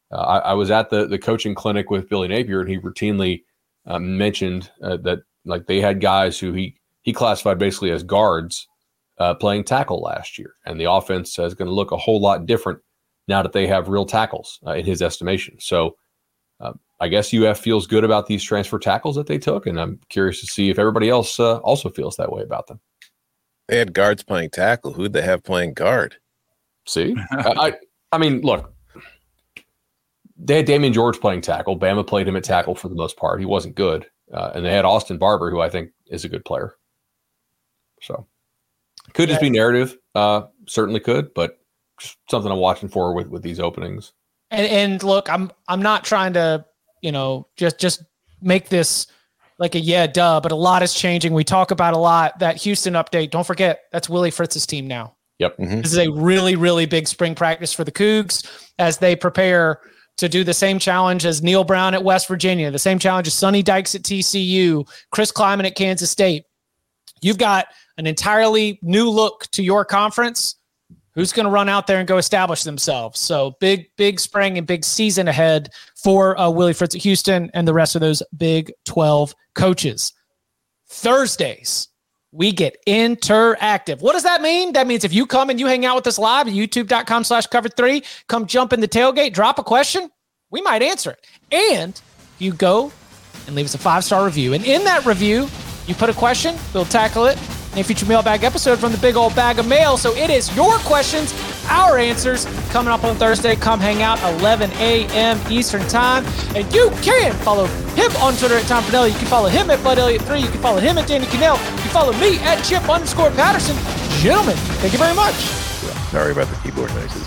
I was at the coaching clinic with Billy Napier, and he routinely mentioned that like they had guys who he classified basically as guards playing tackle last year, and the offense is going to look a whole lot different now that they have real tackles in his estimation. So I guess UF feels good about these transfer tackles that they took, and I'm curious to see if everybody else also feels that way about them. They had guards playing tackle. Who'd they have playing guard? See, I mean, look, they had Damian George playing tackle. Bama played him at tackle for the most part. He wasn't good. And they had Austin Barber, who I think is a good player. So could just be narrative. Certainly could, but just something I'm watching for with these openings. And look, I'm not trying to, just make this like a duh, but a lot is changing. We talk about a lot. That Houston update, don't forget, that's Willie Fritz's team now. Yep. Mm-hmm. This is a really, really big spring practice for the Cougs as they prepare to do the same challenge as Neil Brown at West Virginia, the same challenge as Sonny Dykes at TCU, Chris Kleiman at Kansas State. You've got an entirely new look to your conference. Who's going to run out there and go establish themselves? So big spring and big season ahead for Willie Fritz at Houston and the rest of those Big 12 coaches. Thursdays, we get interactive. What does that mean? That means if you come and you hang out with us live at youtube.com/cover3, come jump in the tailgate, drop a question, we might answer it. And you go and leave us a 5-star review. And in that review, you put a question, we'll tackle it in a future mailbag episode from the big old bag of mail. So it is your questions, our answers, coming up on Thursday. Come hang out 11 a.m. Eastern time. And you can follow him on Twitter at Tom Finelli. You can follow him at Bud Elliott 3. You can follow him at Danny Cannell. You can follow me at Chip_Patterson. Gentlemen, thank you very much. Sorry about the keyboard noises.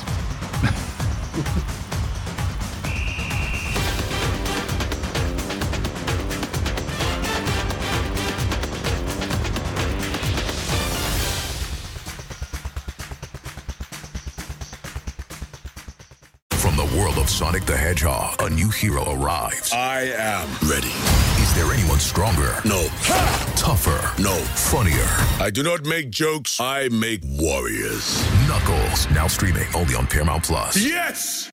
From the world of Sonic the Hedgehog, a new hero arrives. I am ready. Is there anyone stronger? No. Tougher? No. Funnier? I do not make jokes. I make warriors. Knuckles, now streaming only on Paramount Plus. Yes!